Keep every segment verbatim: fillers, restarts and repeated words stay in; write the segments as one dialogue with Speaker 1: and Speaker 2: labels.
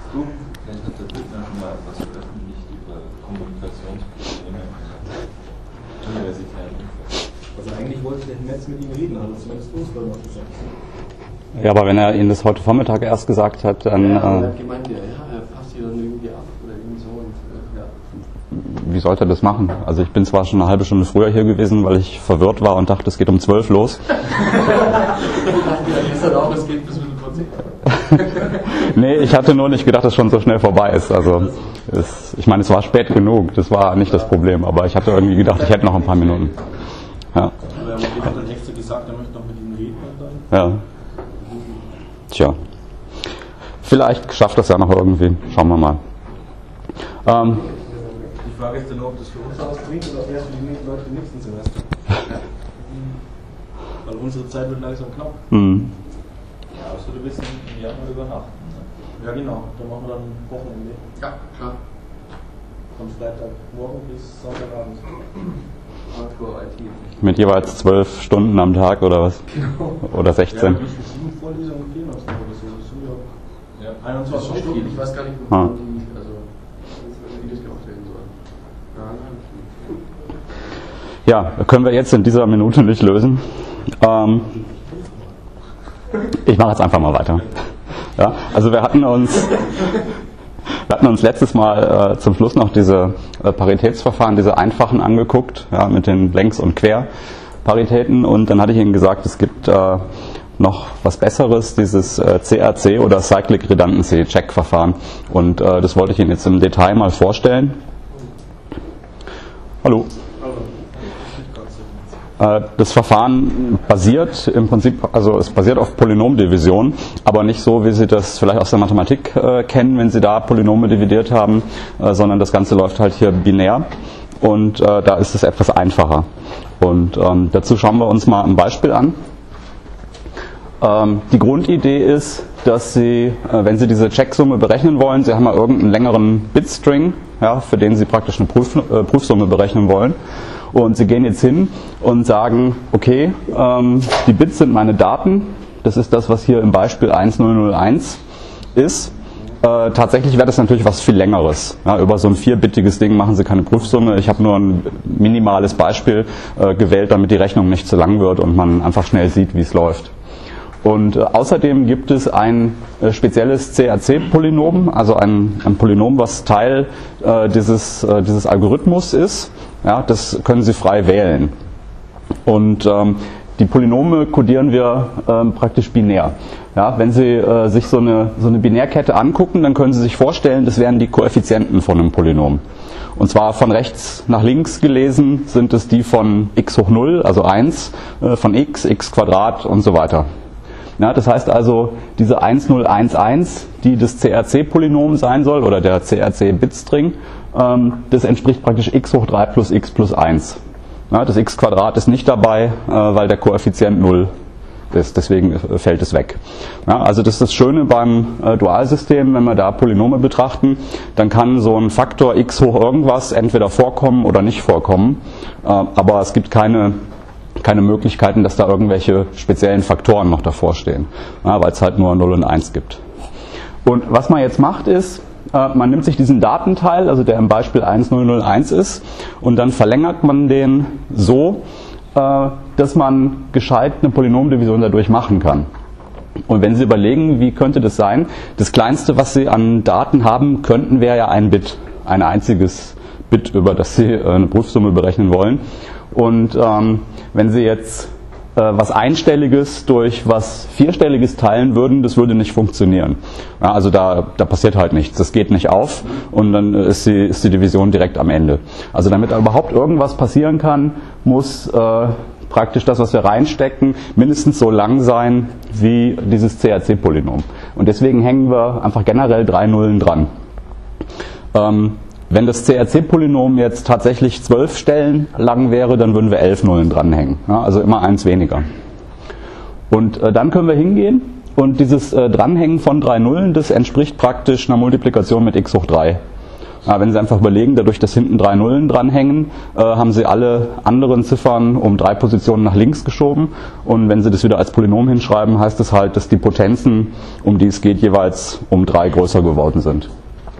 Speaker 1: Vielleicht hat der Bittner schon mal etwas veröffentlicht über Kommunikationsprobleme in universitären Umfeld.
Speaker 2: Also eigentlich wollte der Netz mit ihm reden, hat er zumindest uns vorhin noch gesagt.
Speaker 3: Ja, aber wenn er Ihnen das heute Vormittag erst gesagt hat, dann...
Speaker 2: Ja,
Speaker 3: äh,
Speaker 2: er hat gemeint, ja, er fasst sie dann irgendwie ab oder irgendwie so. Und, äh, ja.
Speaker 3: Wie sollte er das machen? Also ich bin zwar schon eine halbe Stunde früher hier gewesen, weil ich verwirrt war und dachte, es geht um zwölf los.
Speaker 2: Ich dachte ja gestern auch, es geht bis ein bisschen vor zehn.
Speaker 3: Nee, ich hatte nur nicht gedacht, dass es schon so schnell vorbei ist. Also es, ich meine, es war spät genug, das war nicht das Problem, aber ich hatte irgendwie gedacht, ich hätte noch ein paar Minuten. Ja.
Speaker 2: Aber er hat dann extra gesagt, er möchte noch mit ihm reden und dann...
Speaker 3: Ja. Tja. Vielleicht schafft das ja noch irgendwie. Schauen wir mal. Ähm,
Speaker 2: Die Frage ist dann nur, ob das für uns was bringt oder erst für die Leute im nächsten Semester. Weil unsere Zeit wird langsam knapp.
Speaker 3: mh.
Speaker 1: Ja, außer du willst im Januar übernachten. Ne?
Speaker 2: Ja genau, dann machen wir dann Wochenende.
Speaker 4: Ja, klar.
Speaker 2: Von Freitagmorgen bis Sonntagabend.
Speaker 4: Hardcore I T.
Speaker 3: Mit jeweils zwölf Stunden am Tag oder was?
Speaker 4: Genau.
Speaker 3: Oder sechzehn?
Speaker 2: Ja, wie viele sieben Vorlesungen fehlen uns noch oder so? Das sind ja
Speaker 1: Ja.
Speaker 2: einundzwanzig
Speaker 4: Das ist
Speaker 2: Stunden.
Speaker 4: viel. Ich weiß gar nicht, wo
Speaker 3: Ah.
Speaker 4: die, also, wie das gemacht werden soll. Ja, nein.
Speaker 3: Ja, können wir jetzt in dieser Minute nicht lösen. Ähm, ich mache jetzt einfach mal weiter. Ja, also wir hatten uns, wir hatten uns letztes Mal äh, zum Schluss noch diese äh, Paritätsverfahren, diese einfachen angeguckt, ja, mit den Längs- und Querparitäten, und dann hatte ich Ihnen gesagt, es gibt äh, noch was Besseres, dieses äh, C R C oder Cyclic Redundancy Check Verfahren, und äh, das wollte ich Ihnen jetzt im Detail mal vorstellen. Hallo. Das Verfahren basiert im Prinzip, also es basiert auf Polynomdivision, aber nicht so, wie Sie das vielleicht aus der Mathematik äh, kennen, wenn Sie da Polynome dividiert haben, äh, sondern das Ganze läuft halt hier binär, und äh, da ist es etwas einfacher. Und ähm, dazu schauen wir uns mal ein Beispiel an. Ähm, die Grundidee ist, dass Sie, äh, wenn Sie diese Checksumme berechnen wollen, Sie haben mal irgendeinen längeren Bitstring, ja, für den Sie praktisch eine Prüf, äh, Prüfsumme berechnen wollen. Und Sie gehen jetzt hin und sagen, okay, ähm, die Bits sind meine Daten, das ist das, was hier im Beispiel eins null null eins ist. Äh, tatsächlich wäre das natürlich was viel Längeres. Ja, über so ein vierbittiges Ding machen Sie keine Prüfsumme. Ich habe nur ein minimales Beispiel äh, gewählt, damit die Rechnung nicht zu lang wird und man einfach schnell sieht, wie es läuft. Und äh, außerdem gibt es ein äh, spezielles C R C-Polynom, also ein, ein Polynom, was Teil äh, dieses, äh, dieses Algorithmus ist. Ja, das können Sie frei wählen. Und ähm, die Polynome kodieren wir ähm, praktisch binär. Ja, wenn Sie äh, sich so eine, so eine Binärkette angucken, dann können Sie sich vorstellen, das wären die Koeffizienten von einem Polynom. Und zwar von rechts nach links gelesen sind es die von x hoch null, also eins, äh, von x, x Quadrat und so weiter. Ja, das heißt also, diese eins null eins eins, die das C R C-Polynom sein soll, oder der C R C-Bitstring, ähm, das entspricht praktisch x hoch drei plus x plus eins. Ja, das x Quadrat ist nicht dabei, äh, weil der Koeffizient null ist, deswegen fällt es weg. Ja, also das ist das Schöne beim äh, Dualsystem, wenn wir da Polynome betrachten, dann kann so ein Faktor x hoch irgendwas entweder vorkommen oder nicht vorkommen, äh, aber es gibt keine keine Möglichkeiten, dass da irgendwelche speziellen Faktoren noch davor stehen, ja, weil es halt nur null und eins gibt. Und was man jetzt macht ist, äh, man nimmt sich diesen Datenteil, also der im Beispiel eins null null eins ist, und dann verlängert man den so, äh, dass man gescheit eine Polynomdivision dadurch machen kann. Und wenn Sie überlegen, wie könnte das sein, das kleinste, was Sie an Daten haben könnten, wäre ja ein Bit, ein einziges Bit, über das Sie äh, eine Prüfsumme berechnen wollen. Und ähm, wenn Sie jetzt äh, was Einstelliges durch was Vierstelliges teilen würden, das würde nicht funktionieren. Ja, also da, da passiert halt nichts, das geht nicht auf, und dann ist die, ist die Division direkt am Ende. Also damit überhaupt irgendwas passieren kann, muss äh, praktisch das, was wir reinstecken, mindestens so lang sein wie dieses C R C-Polynom. Und deswegen hängen wir einfach generell drei Nullen dran. Ähm, Wenn das C R C-Polynom jetzt tatsächlich zwölf Stellen lang wäre, dann würden wir elf Nullen dranhängen. Ja, also immer eins weniger. Und äh, dann können wir hingehen, und dieses äh, Dranhängen von drei Nullen, das entspricht praktisch einer Multiplikation mit x hoch drei. Ja, wenn Sie einfach überlegen, dadurch, dass hinten drei Nullen dranhängen, äh, haben Sie alle anderen Ziffern um drei Positionen nach links geschoben. Und wenn Sie das wieder als Polynom hinschreiben, heißt das halt, dass die Potenzen, um die es geht, jeweils um drei größer geworden sind.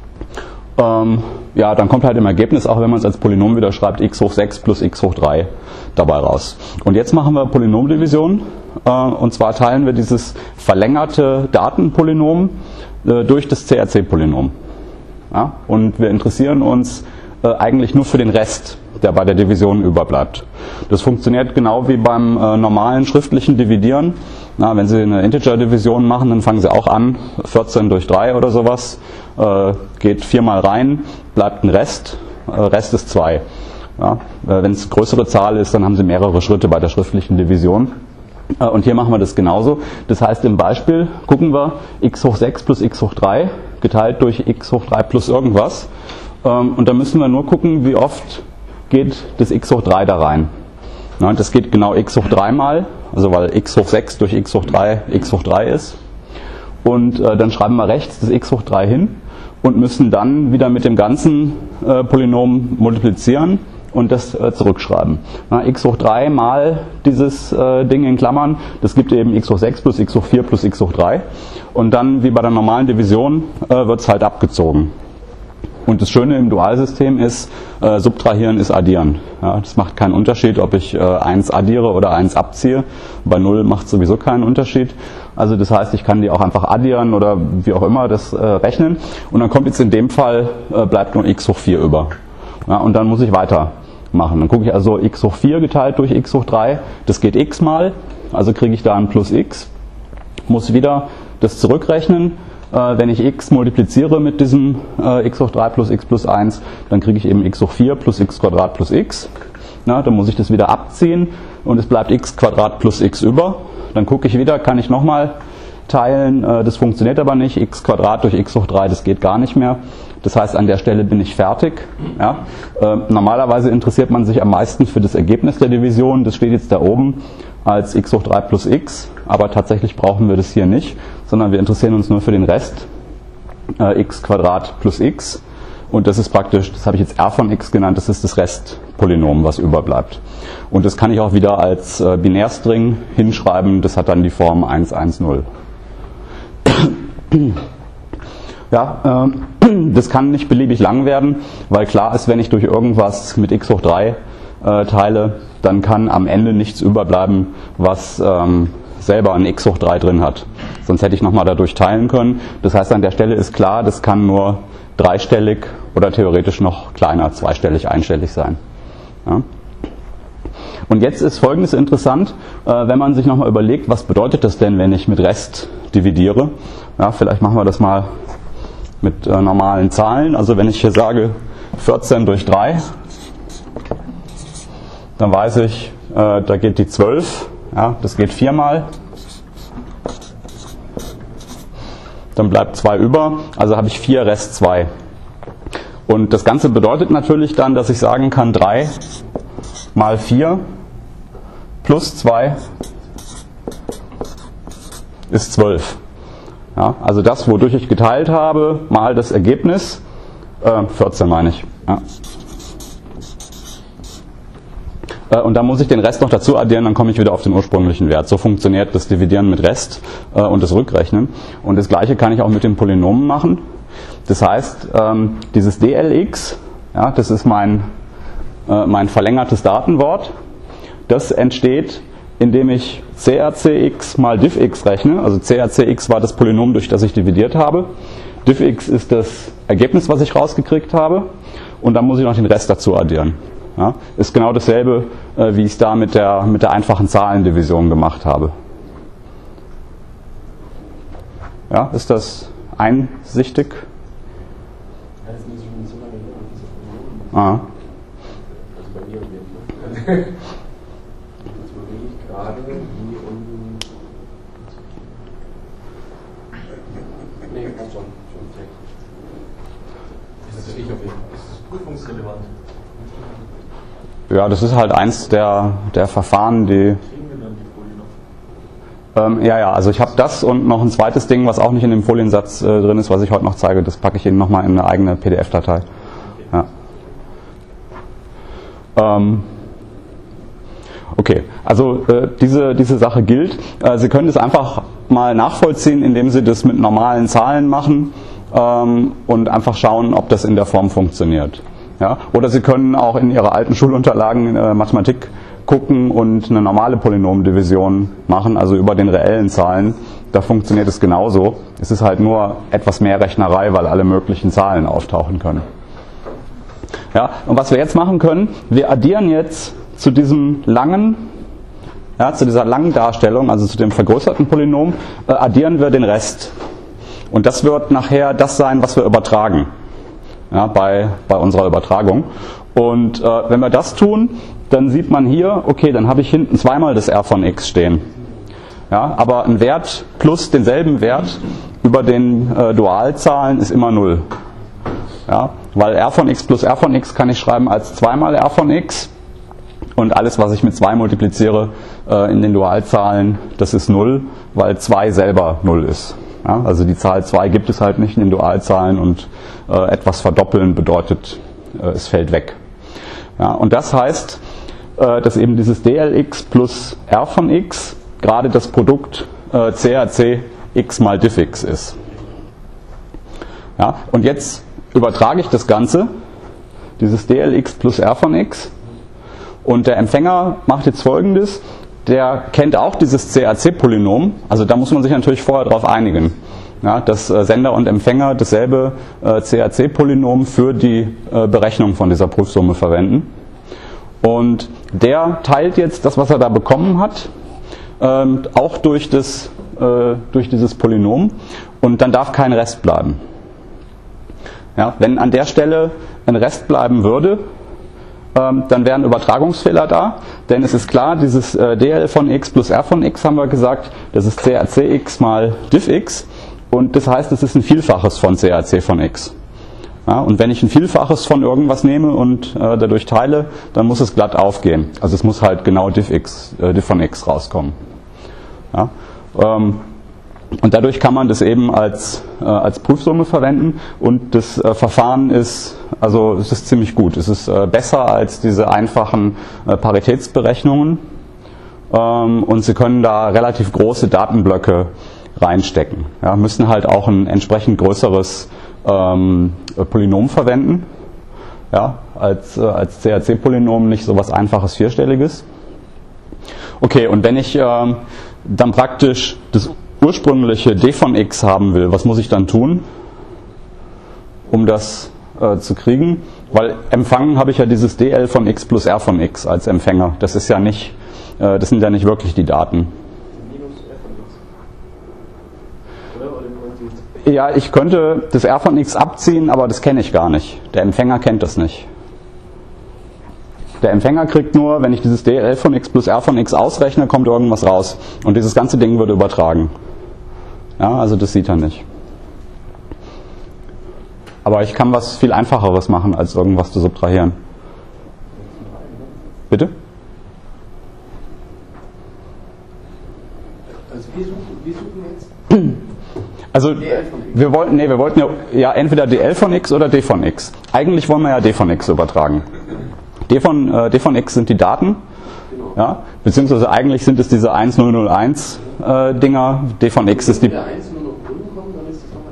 Speaker 3: Ähm, ja, dann kommt halt im Ergebnis, auch wenn man es als Polynom wieder schreibt, x hoch sechs plus x hoch drei dabei raus. Und jetzt machen wir Polynomdivision. Äh, und zwar teilen wir dieses verlängerte Datenpolynom äh, durch das C R C-Polynom. Ja, und wir interessieren uns äh, eigentlich nur für den Rest, der bei der Division überbleibt. Das funktioniert genau wie beim äh, normalen schriftlichen Dividieren. Na, wenn Sie eine Integer-Division machen, dann fangen Sie auch an, vierzehn durch drei oder sowas, äh, geht viermal rein, bleibt ein Rest, äh, Rest ist zwei. Ja, äh, wenn es größere Zahl ist, dann haben Sie mehrere Schritte bei der schriftlichen Division. Äh, und hier machen wir das genauso. Das heißt, im Beispiel gucken wir x hoch sechs plus x hoch drei geteilt durch x hoch drei plus irgendwas. Ähm, und da müssen wir nur gucken, wie oft geht das x hoch drei da rein. Na, das geht genau x hoch drei mal, also weil x hoch sechs durch x hoch drei x hoch drei ist. Und äh, dann schreiben wir rechts das x hoch drei hin und müssen dann wieder mit dem ganzen äh, Polynom multiplizieren und das äh, zurückschreiben. Na, x hoch drei mal dieses äh, Ding in Klammern, das gibt eben x hoch sechs plus x hoch vier plus x hoch drei. Und dann, wie bei der normalen Division, äh, wird es halt abgezogen. Und das Schöne im Dualsystem ist, äh, subtrahieren ist addieren. Ja, das macht keinen Unterschied, ob ich äh, eins addiere oder eins abziehe. Bei null macht es sowieso keinen Unterschied. Also das heißt, ich kann die auch einfach addieren oder wie auch immer das äh, rechnen. Und dann kommt jetzt in dem Fall, äh, bleibt nur x hoch vier über. Ja, und dann muss ich weitermachen. Dann gucke ich also x hoch vier geteilt durch x hoch drei. Das geht x mal, also kriege ich da ein plus x. Muss wieder das zurückrechnen. Äh, wenn ich x multipliziere mit diesem äh, x hoch drei plus x plus eins, dann kriege ich eben x hoch vier plus x Quadrat plus x. Na, dann muss ich das wieder abziehen und es bleibt x Quadrat plus x über. Dann gucke ich wieder, kann ich nochmal teilen, äh, das funktioniert aber nicht. X Quadrat durch x hoch drei, das geht gar nicht mehr. Das heißt, an der Stelle bin ich fertig. Ja. Äh, normalerweise interessiert man sich am meisten für das Ergebnis der Division. Das steht jetzt da oben als x hoch drei plus x, aber tatsächlich brauchen wir das hier nicht, sondern wir interessieren uns nur für den Rest, äh, x Quadrat plus x. Und das ist praktisch, das habe ich jetzt r von x genannt, das ist das Restpolynom, was überbleibt. Und das kann ich auch wieder als äh, Binärstring hinschreiben, das hat dann die Form eins eins null. Ja, äh, das kann nicht beliebig lang werden, weil klar ist, wenn ich durch irgendwas mit x hoch drei äh, teile, dann kann am Ende nichts überbleiben, was ähm, selber ein x hoch drei drin hat. Sonst hätte ich nochmal dadurch teilen können. Das heißt, an der Stelle ist klar, das kann nur dreistellig oder theoretisch noch kleiner, zweistellig, einstellig sein. Ja. Und jetzt ist Folgendes interessant, äh, wenn man sich nochmal überlegt, was bedeutet das denn, wenn ich mit Rest dividiere. Ja, vielleicht machen wir das mal mit äh, normalen Zahlen. Also wenn ich hier sage vierzehn durch drei, dann weiß ich, äh, da geht die zwölf, ja, das geht viermal. Dann bleibt zwei über, also habe ich vier Rest zwei. Und das Ganze bedeutet natürlich dann, dass ich sagen kann, drei mal vier plus zwei ist zwölf. Ja, also das, wodurch ich geteilt habe, mal das Ergebnis, äh, vierzehn meine ich. Ja. Äh, und dann muss ich den Rest noch dazu addieren, dann komme ich wieder auf den ursprünglichen Wert. So funktioniert das Dividieren mit Rest äh, und das Rückrechnen. Und das gleiche kann ich auch mit den Polynomen machen. Das heißt, ähm, dieses D L x, ja, das ist mein, äh, mein verlängertes Datenwort, das entsteht, indem ich C R C x mal diff x rechne. Also C R C x war das Polynom, durch das ich dividiert habe. Diff x ist das Ergebnis, was ich rausgekriegt habe. Und dann muss ich noch den Rest dazu addieren. Ja, ist genau dasselbe, äh, wie ich es da mit der, mit der einfachen Zahlendivision gemacht habe. Ja, ist das einsichtig?
Speaker 4: Ja, das ist nicht so lange her, diese Polynomen.
Speaker 3: Ah.
Speaker 4: Also bei mir auf jeden Fall. Jetzt überlege ich gerade, wie unten. Nee, passt schon. Schon direkt. Das ist nicht auf jeden Fall. Das ist prüfungsrelevant.
Speaker 3: Ja, das ist halt eins der, der Verfahren, die.
Speaker 1: Kriegen wir dann die Folie noch?
Speaker 3: Ähm, ja, ja, also ich habe das und noch ein zweites Ding, was auch nicht in dem Foliensatz äh, drin ist, was ich heute noch zeige. Das packe ich Ihnen nochmal in eine eigene P D F-Datei. Ähm, okay, also äh, diese, diese Sache gilt. Äh, Sie können das einfach mal nachvollziehen, indem Sie das mit normalen Zahlen machen ähm, und einfach schauen, ob das in der Form funktioniert. Ja? Oder Sie können auch in Ihre alten Schulunterlagen äh, Mathematik gucken und eine normale Polynomdivision machen, also über den reellen Zahlen. Da funktioniert es genauso. Es ist halt nur etwas mehr Rechnerei, weil alle möglichen Zahlen auftauchen können. Ja, und was wir jetzt machen können, wir addieren jetzt zu diesem langen, ja, zu dieser langen Darstellung, also zu dem vergrößerten Polynom, äh, addieren wir den Rest. Und das wird nachher das sein, was wir übertragen, ja, bei, bei unserer Übertragung. Und äh, wenn wir das tun, dann sieht man hier, okay, dann habe ich hinten zweimal das R von x stehen. Ja, aber ein Wert plus denselben Wert über den äh, Dualzahlen ist immer null. Ja, weil R von x plus R von x kann ich schreiben als zweimal R von x. Und alles, was ich mit zwei multipliziere äh, in den Dualzahlen, das ist null, weil zwei selber null ist. Ja, also die Zahl zwei gibt es halt nicht in den Dualzahlen und äh, etwas verdoppeln bedeutet, äh, es fällt weg. Ja, und das heißt, äh, dass eben dieses D L x plus R von x gerade das Produkt äh, C R C x mal diff x ist. Ja, und jetzt übertrage ich das Ganze, dieses D L x plus R von x, und der Empfänger macht jetzt Folgendes, der kennt auch dieses C R C-Polynom, also da muss man sich natürlich vorher darauf einigen, ja, dass äh, Sender und Empfänger dasselbe äh, C R C-Polynom für die äh, Berechnung von dieser Prüfsumme verwenden. Und der teilt jetzt das, was er da bekommen hat, ähm, auch durch, das, äh, durch dieses Polynom, und dann darf kein Rest bleiben. Ja, wenn an der Stelle ein Rest bleiben würde, ähm, dann wären Übertragungsfehler da, denn es ist klar, dieses äh, D L von x plus R von x, haben wir gesagt, das ist C R C x mal diff x, und das heißt, es ist ein Vielfaches von C R C von x. Ja, und wenn ich ein Vielfaches von irgendwas nehme und äh, dadurch teile, dann muss es glatt aufgehen. Also es muss halt genau diff, x, äh, diff von x rauskommen. Ja, ähm, und dadurch kann man das eben als, äh, als Prüfsumme verwenden, und das äh, Verfahren ist, also es ist ziemlich gut. Es ist äh, besser als diese einfachen äh, Paritätsberechnungen, ähm, und Sie können da relativ große Datenblöcke reinstecken. Ja, müssen halt auch ein entsprechend größeres ähm, Polynom verwenden, ja, als, äh, als C R C-Polynom, nicht so was Einfaches Vierstelliges. Okay, und wenn ich äh, dann praktisch das ursprüngliche D von x haben will, was muss ich dann tun, um das äh, zu kriegen? Weil empfangen habe ich ja dieses D L von x plus R von x als Empfänger. Das ist ja nicht, äh, das sind ja nicht wirklich die Daten. Ja, ich könnte das R von x abziehen, aber das kenne ich gar nicht. Der Empfänger kennt das nicht. Der Empfänger kriegt nur, wenn ich dieses D L von x plus R von x ausrechne, kommt irgendwas raus. Und dieses ganze Ding wird übertragen. Ja, also das sieht er nicht. Aber ich kann was viel Einfacheres machen, als irgendwas zu subtrahieren. Bitte?
Speaker 4: Also wir suchen, wir suchen jetzt...
Speaker 3: Also wir wollten, nee, wir wollten ja, ja entweder D L von x oder D von x. Eigentlich wollen wir ja D von x übertragen. D von, äh, D von x sind die Daten, ja, beziehungsweise eigentlich sind es diese eins null null eins äh, Dinger. D von x ist die...
Speaker 4: Wenn der eins nur noch null kommt, dann ist das doch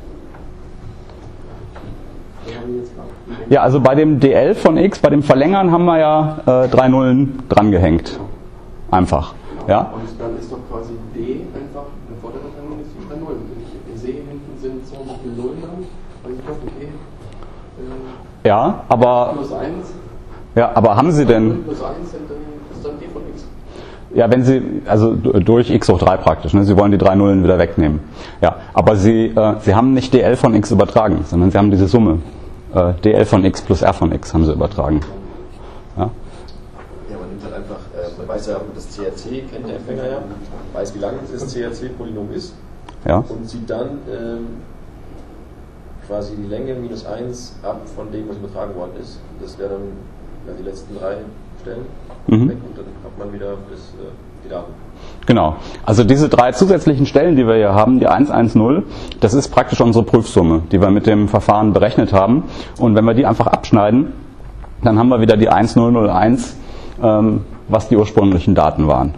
Speaker 4: eigentlich...
Speaker 3: Ja, also bei dem D L von x, bei dem Verlängern haben wir ja äh, drei Nullen drangehängt. Einfach. Ja.
Speaker 4: Und dann ist doch quasi D einfach eine vordere Trennung ist die drei Nullen. Wenn ich sehe, hinten sind so viele Nullen dran, weil ich doch, okay. Äh,
Speaker 3: ja, aber.
Speaker 4: Plus eins.
Speaker 3: Ja, aber haben Sie denn.
Speaker 4: Plus eins sind dann, ist dann D von x.
Speaker 3: Ja, wenn Sie, also durch x hoch drei praktisch, ne? Sie wollen die drei Nullen wieder wegnehmen. Ja, aber Sie, äh, Sie haben nicht D L von x übertragen, sondern Sie haben diese Summe. Äh, D L von x plus R von x haben Sie übertragen. Ja.
Speaker 5: Ja, man nimmt halt einfach, äh, man weiß ja, das C R C kennt der Empfänger ja, weiß, wie lang das C R C-Polynom ist,
Speaker 3: ja,
Speaker 5: und zieht dann ähm, quasi die Länge minus eins ab von dem, was übertragen worden ist. Das wäre dann ja, die letzten drei Stellen
Speaker 3: mhm.
Speaker 5: weg, und dann hat man wieder das, äh, die Daten.
Speaker 3: Genau. Also diese drei zusätzlichen Stellen, die wir hier haben, die eins eins null, das ist praktisch unsere Prüfsumme, die wir mit dem Verfahren berechnet haben. Und wenn wir die einfach abschneiden, dann haben wir wieder die eins null null eins, ähm, was die ursprünglichen Daten waren.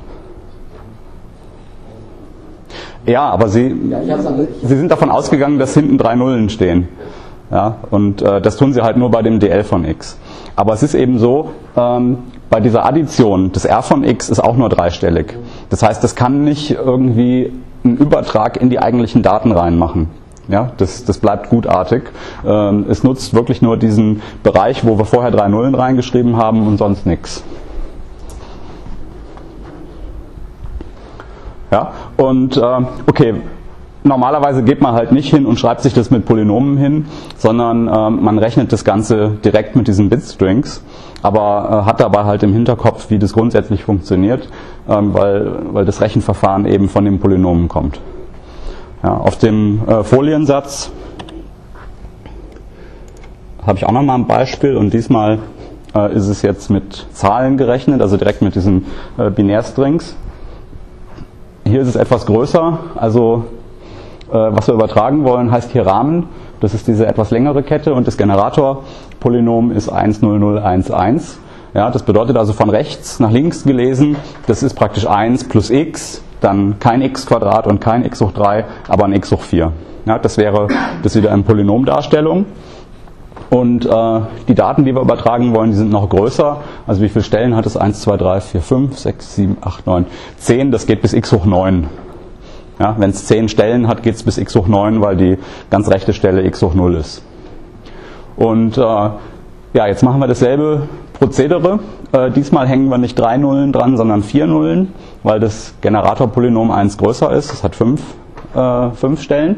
Speaker 3: Ja, aber Sie, Sie sind davon ausgegangen, dass hinten drei Nullen stehen. Ja, und äh, das tun Sie halt nur bei dem D L von x. Aber es ist eben so, ähm, bei dieser Addition, das R von x ist auch nur dreistellig. Das heißt, das kann nicht irgendwie einen Übertrag in die eigentlichen Daten reinmachen. Ja, das, das bleibt gutartig. Ähm, es nutzt wirklich nur diesen Bereich, wo wir vorher drei Nullen reingeschrieben haben und sonst nichts. Ja, und äh, okay, normalerweise geht man halt nicht hin und schreibt sich das mit Polynomen hin, sondern äh, man rechnet das Ganze direkt mit diesen Bitstrings, aber äh, hat dabei halt im Hinterkopf, wie das grundsätzlich funktioniert, äh, weil, weil das Rechenverfahren eben von den Polynomen kommt. Ja, auf dem äh, Foliensatz habe ich auch nochmal ein Beispiel und diesmal äh, ist es jetzt mit Zahlen gerechnet, also direkt mit diesen äh, Binärstrings. Hier ist es etwas größer, also äh, was wir übertragen wollen, heißt hier Rahmen. Das ist diese etwas längere Kette und das Generatorpolynom ist eins null null eins eins. Ja, das bedeutet also von rechts nach links gelesen, das ist praktisch eins plus x, dann kein x Quadrat und kein x hoch drei, aber ein x hoch vier. Ja, das wäre das wieder eine Polynomdarstellung. Und äh, die Daten, die wir übertragen wollen, die sind noch größer. Also wie viele Stellen hat es? eins, zwei, drei, vier, fünf, sechs, sieben, acht, neun, zehn. Das geht bis x hoch neun. Ja, wenn es zehn Stellen hat, geht es bis x hoch neun, weil die ganz rechte Stelle x hoch null ist. Und äh, ja, jetzt machen wir dasselbe Prozedere. Äh, diesmal hängen wir nicht drei Nullen dran, sondern vier Nullen, weil das Generatorpolynom eins größer ist. Es hat fünf, äh, fünf Stellen.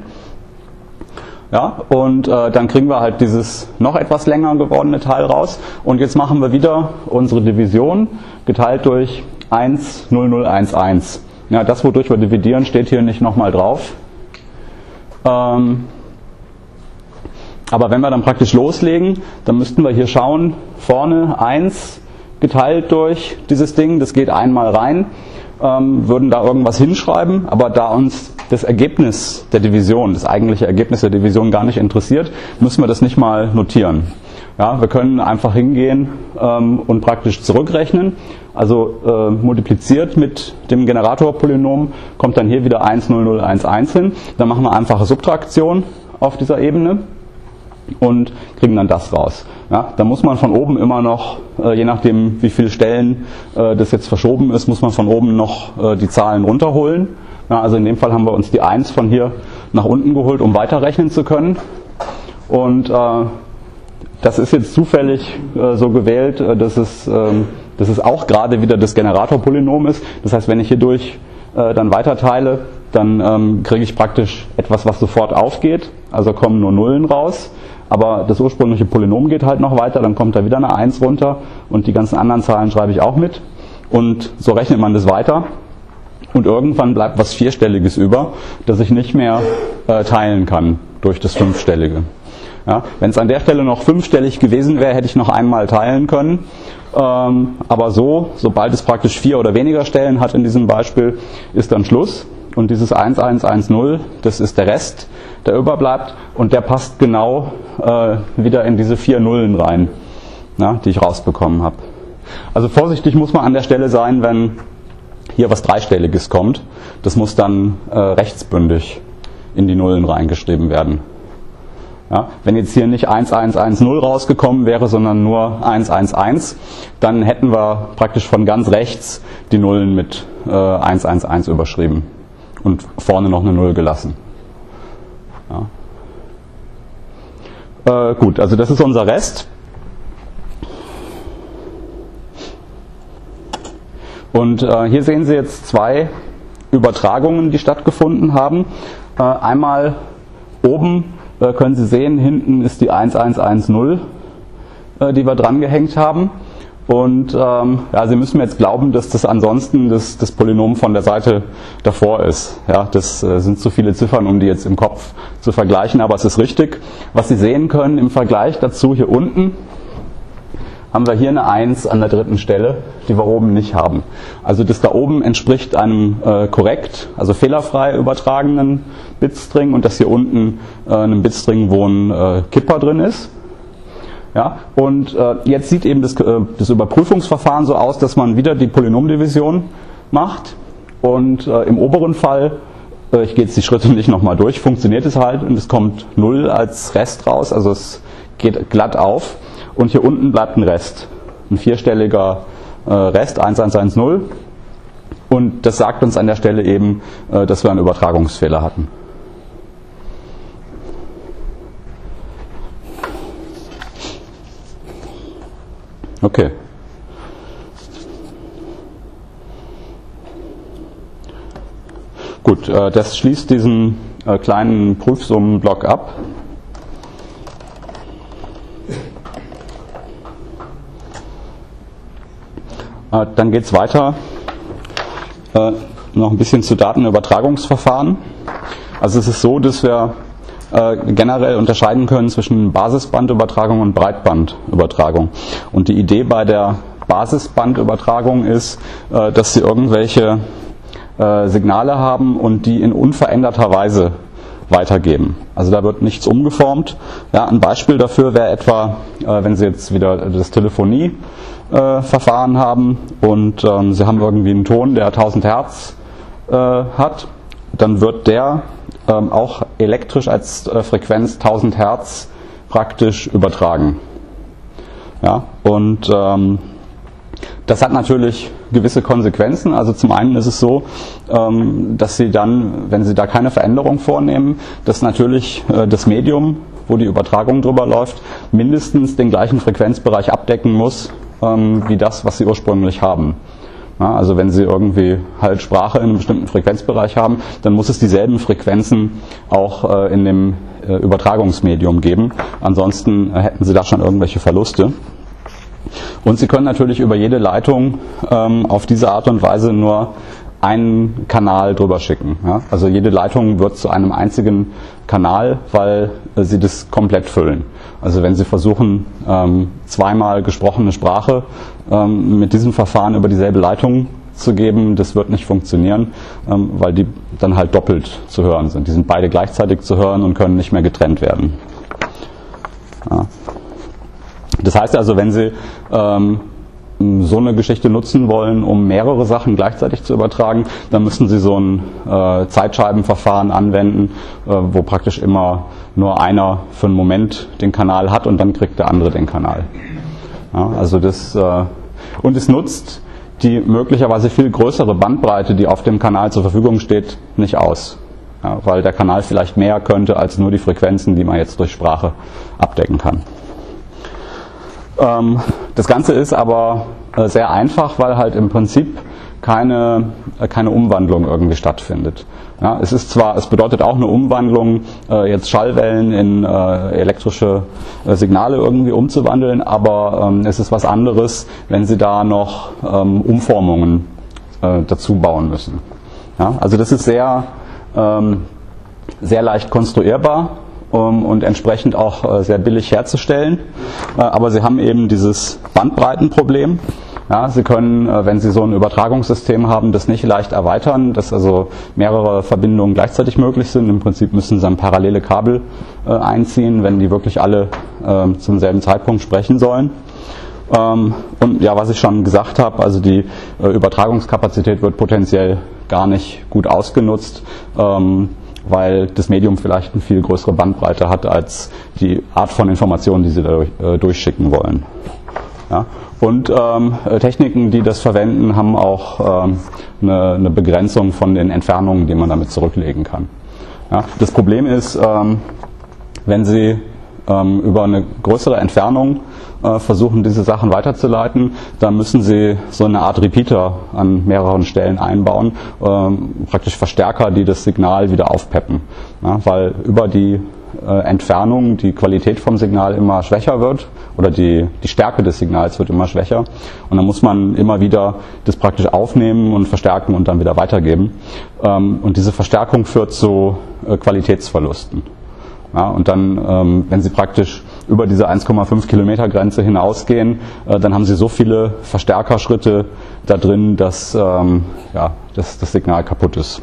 Speaker 3: Ja, und äh, dann kriegen wir halt dieses noch etwas länger gewordene Teil raus. Und jetzt machen wir wieder unsere Division geteilt durch eins null null eins eins. Ja, das, wodurch wir dividieren, steht hier nicht nochmal drauf. Ähm, aber wenn wir dann praktisch loslegen, dann müssten wir hier schauen, vorne eins geteilt durch dieses Ding, das geht einmal rein. Ähm, würden da irgendwas hinschreiben, aber da uns das Ergebnis der Division, das eigentliche Ergebnis der Division gar nicht interessiert, müssen wir das nicht mal notieren. Ja, wir können einfach hingehen ähm, und praktisch zurückrechnen. Also äh, multipliziert mit dem Generatorpolynom kommt dann hier wieder eins null null eins eins hin. Dann machen wir einfache Subtraktion auf dieser Ebene und kriegen dann das raus. Ja, da muss man von oben immer noch, äh, je nachdem wie viele Stellen äh, das jetzt verschoben ist, muss man von oben noch äh, die Zahlen runterholen. Ja, also in dem Fall haben wir uns die eins von hier nach unten geholt, um weiterrechnen zu können. Und äh, das ist jetzt zufällig äh, so gewählt, äh, dass, es, äh, dass es auch gerade wieder das Generatorpolynom ist. Das heißt, wenn ich hierdurch äh, dann weiter teile, dann ähm, kriege ich praktisch etwas, was sofort aufgeht. Also kommen nur Nullen raus. Aber das ursprüngliche Polynom geht halt noch weiter, dann kommt da wieder eine eins runter und die ganzen anderen Zahlen schreibe ich auch mit. Und so rechnet man das weiter. Und irgendwann bleibt was Vierstelliges über, das ich nicht mehr äh, teilen kann durch das Fünfstellige. Ja, wenn es an der Stelle noch fünfstellig gewesen wäre, hätte ich noch einmal teilen können. Ähm, aber so, sobald es praktisch vier oder weniger Stellen hat in diesem Beispiel, ist dann Schluss. Und dieses eins eins eins null, das ist der Rest, der überbleibt. Und der passt genau äh, wieder in diese vier Nullen rein, na, die ich rausbekommen habe. Also vorsichtig muss man an der Stelle sein, wenn hier was Dreistelliges kommt. Das muss dann äh, rechtsbündig in die Nullen reingeschrieben werden. Ja, wenn jetzt hier nicht eins eins eins null rausgekommen wäre, sondern nur eins eins eins, dann hätten wir praktisch von ganz rechts die Nullen mit äh, eins eins eins überschrieben und vorne noch eine Null gelassen. Ja. Äh, gut, also das ist unser Rest. Und äh, hier sehen Sie jetzt zwei Übertragungen, die stattgefunden haben. Äh, einmal oben äh, können Sie sehen, hinten ist die eins eins eins null, äh, die wir dran gehängt haben. Und ähm, ja, Sie müssen mir jetzt glauben, dass das ansonsten das, das Polynom von der Seite davor ist. Ja, das äh, sind zu viele Ziffern, um die jetzt im Kopf zu vergleichen, aber es ist richtig. Was Sie sehen können im Vergleich dazu hier unten, haben wir hier eine eins an der dritten Stelle, die wir oben nicht haben. Also das da oben entspricht einem äh, korrekt, also fehlerfrei übertragenen Bitstring und das hier unten äh, einem Bitstring, wo ein äh, Kipper drin ist. Ja, und äh, jetzt sieht eben das, äh, das Überprüfungsverfahren so aus, dass man wieder die Polynomdivision macht und äh, im oberen Fall, äh, ich gehe jetzt die Schritte nicht nochmal durch, funktioniert es halt und es kommt null als Rest raus, also es geht glatt auf und hier unten bleibt ein Rest, ein vierstelliger äh, Rest, eins eins eins null, und das sagt uns an der Stelle eben, äh, dass wir einen Übertragungsfehler hatten. Okay. Gut, äh, das schließt diesen äh, kleinen Prüfsummenblock ab. Äh, dann geht es weiter äh, noch ein bisschen zu Datenübertragungsverfahren. Also es ist so, dass wir generell unterscheiden können zwischen Basisbandübertragung und Breitbandübertragung. Und die Idee bei der Basisbandübertragung ist, dass Sie irgendwelche Signale haben und die in unveränderter Weise weitergeben. Also da wird nichts umgeformt. Ja, ein Beispiel dafür wäre etwa, wenn Sie jetzt wieder das Telefonieverfahren haben und Sie haben irgendwie einen Ton, der tausend Hertz hat, dann wird der ähm, auch elektrisch als äh, Frequenz tausend Hertz praktisch übertragen. Ja, und ähm, das hat natürlich gewisse Konsequenzen. Also zum einen ist es so, ähm, dass Sie dann, wenn Sie da keine Veränderung vornehmen, dass natürlich äh, das Medium, wo die Übertragung drüber läuft, mindestens den gleichen Frequenzbereich abdecken muss, ähm, wie das, was Sie ursprünglich haben. Ja, also wenn Sie irgendwie halt Sprache in einem bestimmten Frequenzbereich haben, dann muss es dieselben Frequenzen auch äh, in dem äh, Übertragungsmedium geben. Ansonsten äh, hätten Sie da schon irgendwelche Verluste. Und Sie können natürlich über jede Leitung ähm, auf diese Art und Weise nur einen Kanal drüber schicken. Ja? Also jede Leitung wird zu einem einzigen Kanal, weil äh, Sie das komplett füllen. Also wenn Sie versuchen, ähm, zweimal gesprochene Sprache ähm, mit diesem Verfahren über dieselbe Leitung zu geben, das wird nicht funktionieren, ähm, weil die dann halt doppelt zu hören sind. Die sind beide gleichzeitig zu hören und können nicht mehr getrennt werden. Ja. Das heißt also, wenn Sie ähm, so eine Geschichte nutzen wollen, um mehrere Sachen gleichzeitig zu übertragen, dann müssen Sie so ein äh, Zeitscheibenverfahren anwenden, äh, wo praktisch immer nur einer für einen Moment den Kanal hat und dann kriegt der andere den Kanal. Ja, also das, äh, und es nutzt die möglicherweise viel größere Bandbreite, die auf dem Kanal zur Verfügung steht, nicht aus. Ja, weil der Kanal vielleicht mehr könnte als nur die Frequenzen, die man jetzt durch Sprache abdecken kann. Das Ganze ist aber sehr einfach, weil halt im Prinzip keine, keine Umwandlung irgendwie stattfindet. Ja, es ist zwar, es bedeutet auch eine Umwandlung, jetzt Schallwellen in elektrische Signale irgendwie umzuwandeln, aber es ist was anderes, wenn Sie da noch Umformungen dazu bauen müssen. Ja, also das ist sehr, sehr leicht konstruierbar und entsprechend auch sehr billig herzustellen. Aber Sie haben eben dieses Bandbreitenproblem. Ja, Sie können, wenn Sie so ein Übertragungssystem haben, das nicht leicht erweitern, dass also mehrere Verbindungen gleichzeitig möglich sind. Im Prinzip müssen Sie dann parallele Kabel einziehen, wenn die wirklich alle zum selben Zeitpunkt sprechen sollen. Und ja, was ich schon gesagt habe, also die Übertragungskapazität wird potenziell gar nicht gut ausgenutzt, weil das Medium vielleicht eine viel größere Bandbreite hat als die Art von Informationen, die Sie da äh, durchschicken wollen. Ja? Und ähm, Techniken, die das verwenden, haben auch ähm, eine, eine Begrenzung von den Entfernungen, die man damit zurücklegen kann. Ja? Das Problem ist, ähm, wenn Sie ähm, über eine größere Entfernung äh, versuchen, diese Sachen weiterzuleiten, dann müssen Sie so eine Art Repeater an mehreren Stellen einbauen, ähm, praktisch Verstärker, die das Signal wieder aufpeppen. Ja, weil über die äh, Entfernung die Qualität vom Signal immer schwächer wird oder die, die Stärke des Signals wird immer schwächer und dann muss man immer wieder das praktisch aufnehmen und verstärken und dann wieder weitergeben. Ähm, und diese Verstärkung führt zu äh, Qualitätsverlusten. Ja, und dann, ähm, wenn Sie praktisch über diese eins Komma fünf Kilometer Grenze hinausgehen, äh, dann haben Sie so viele Verstärkerschritte da drin, dass ähm, ja, das, das Signal kaputt ist.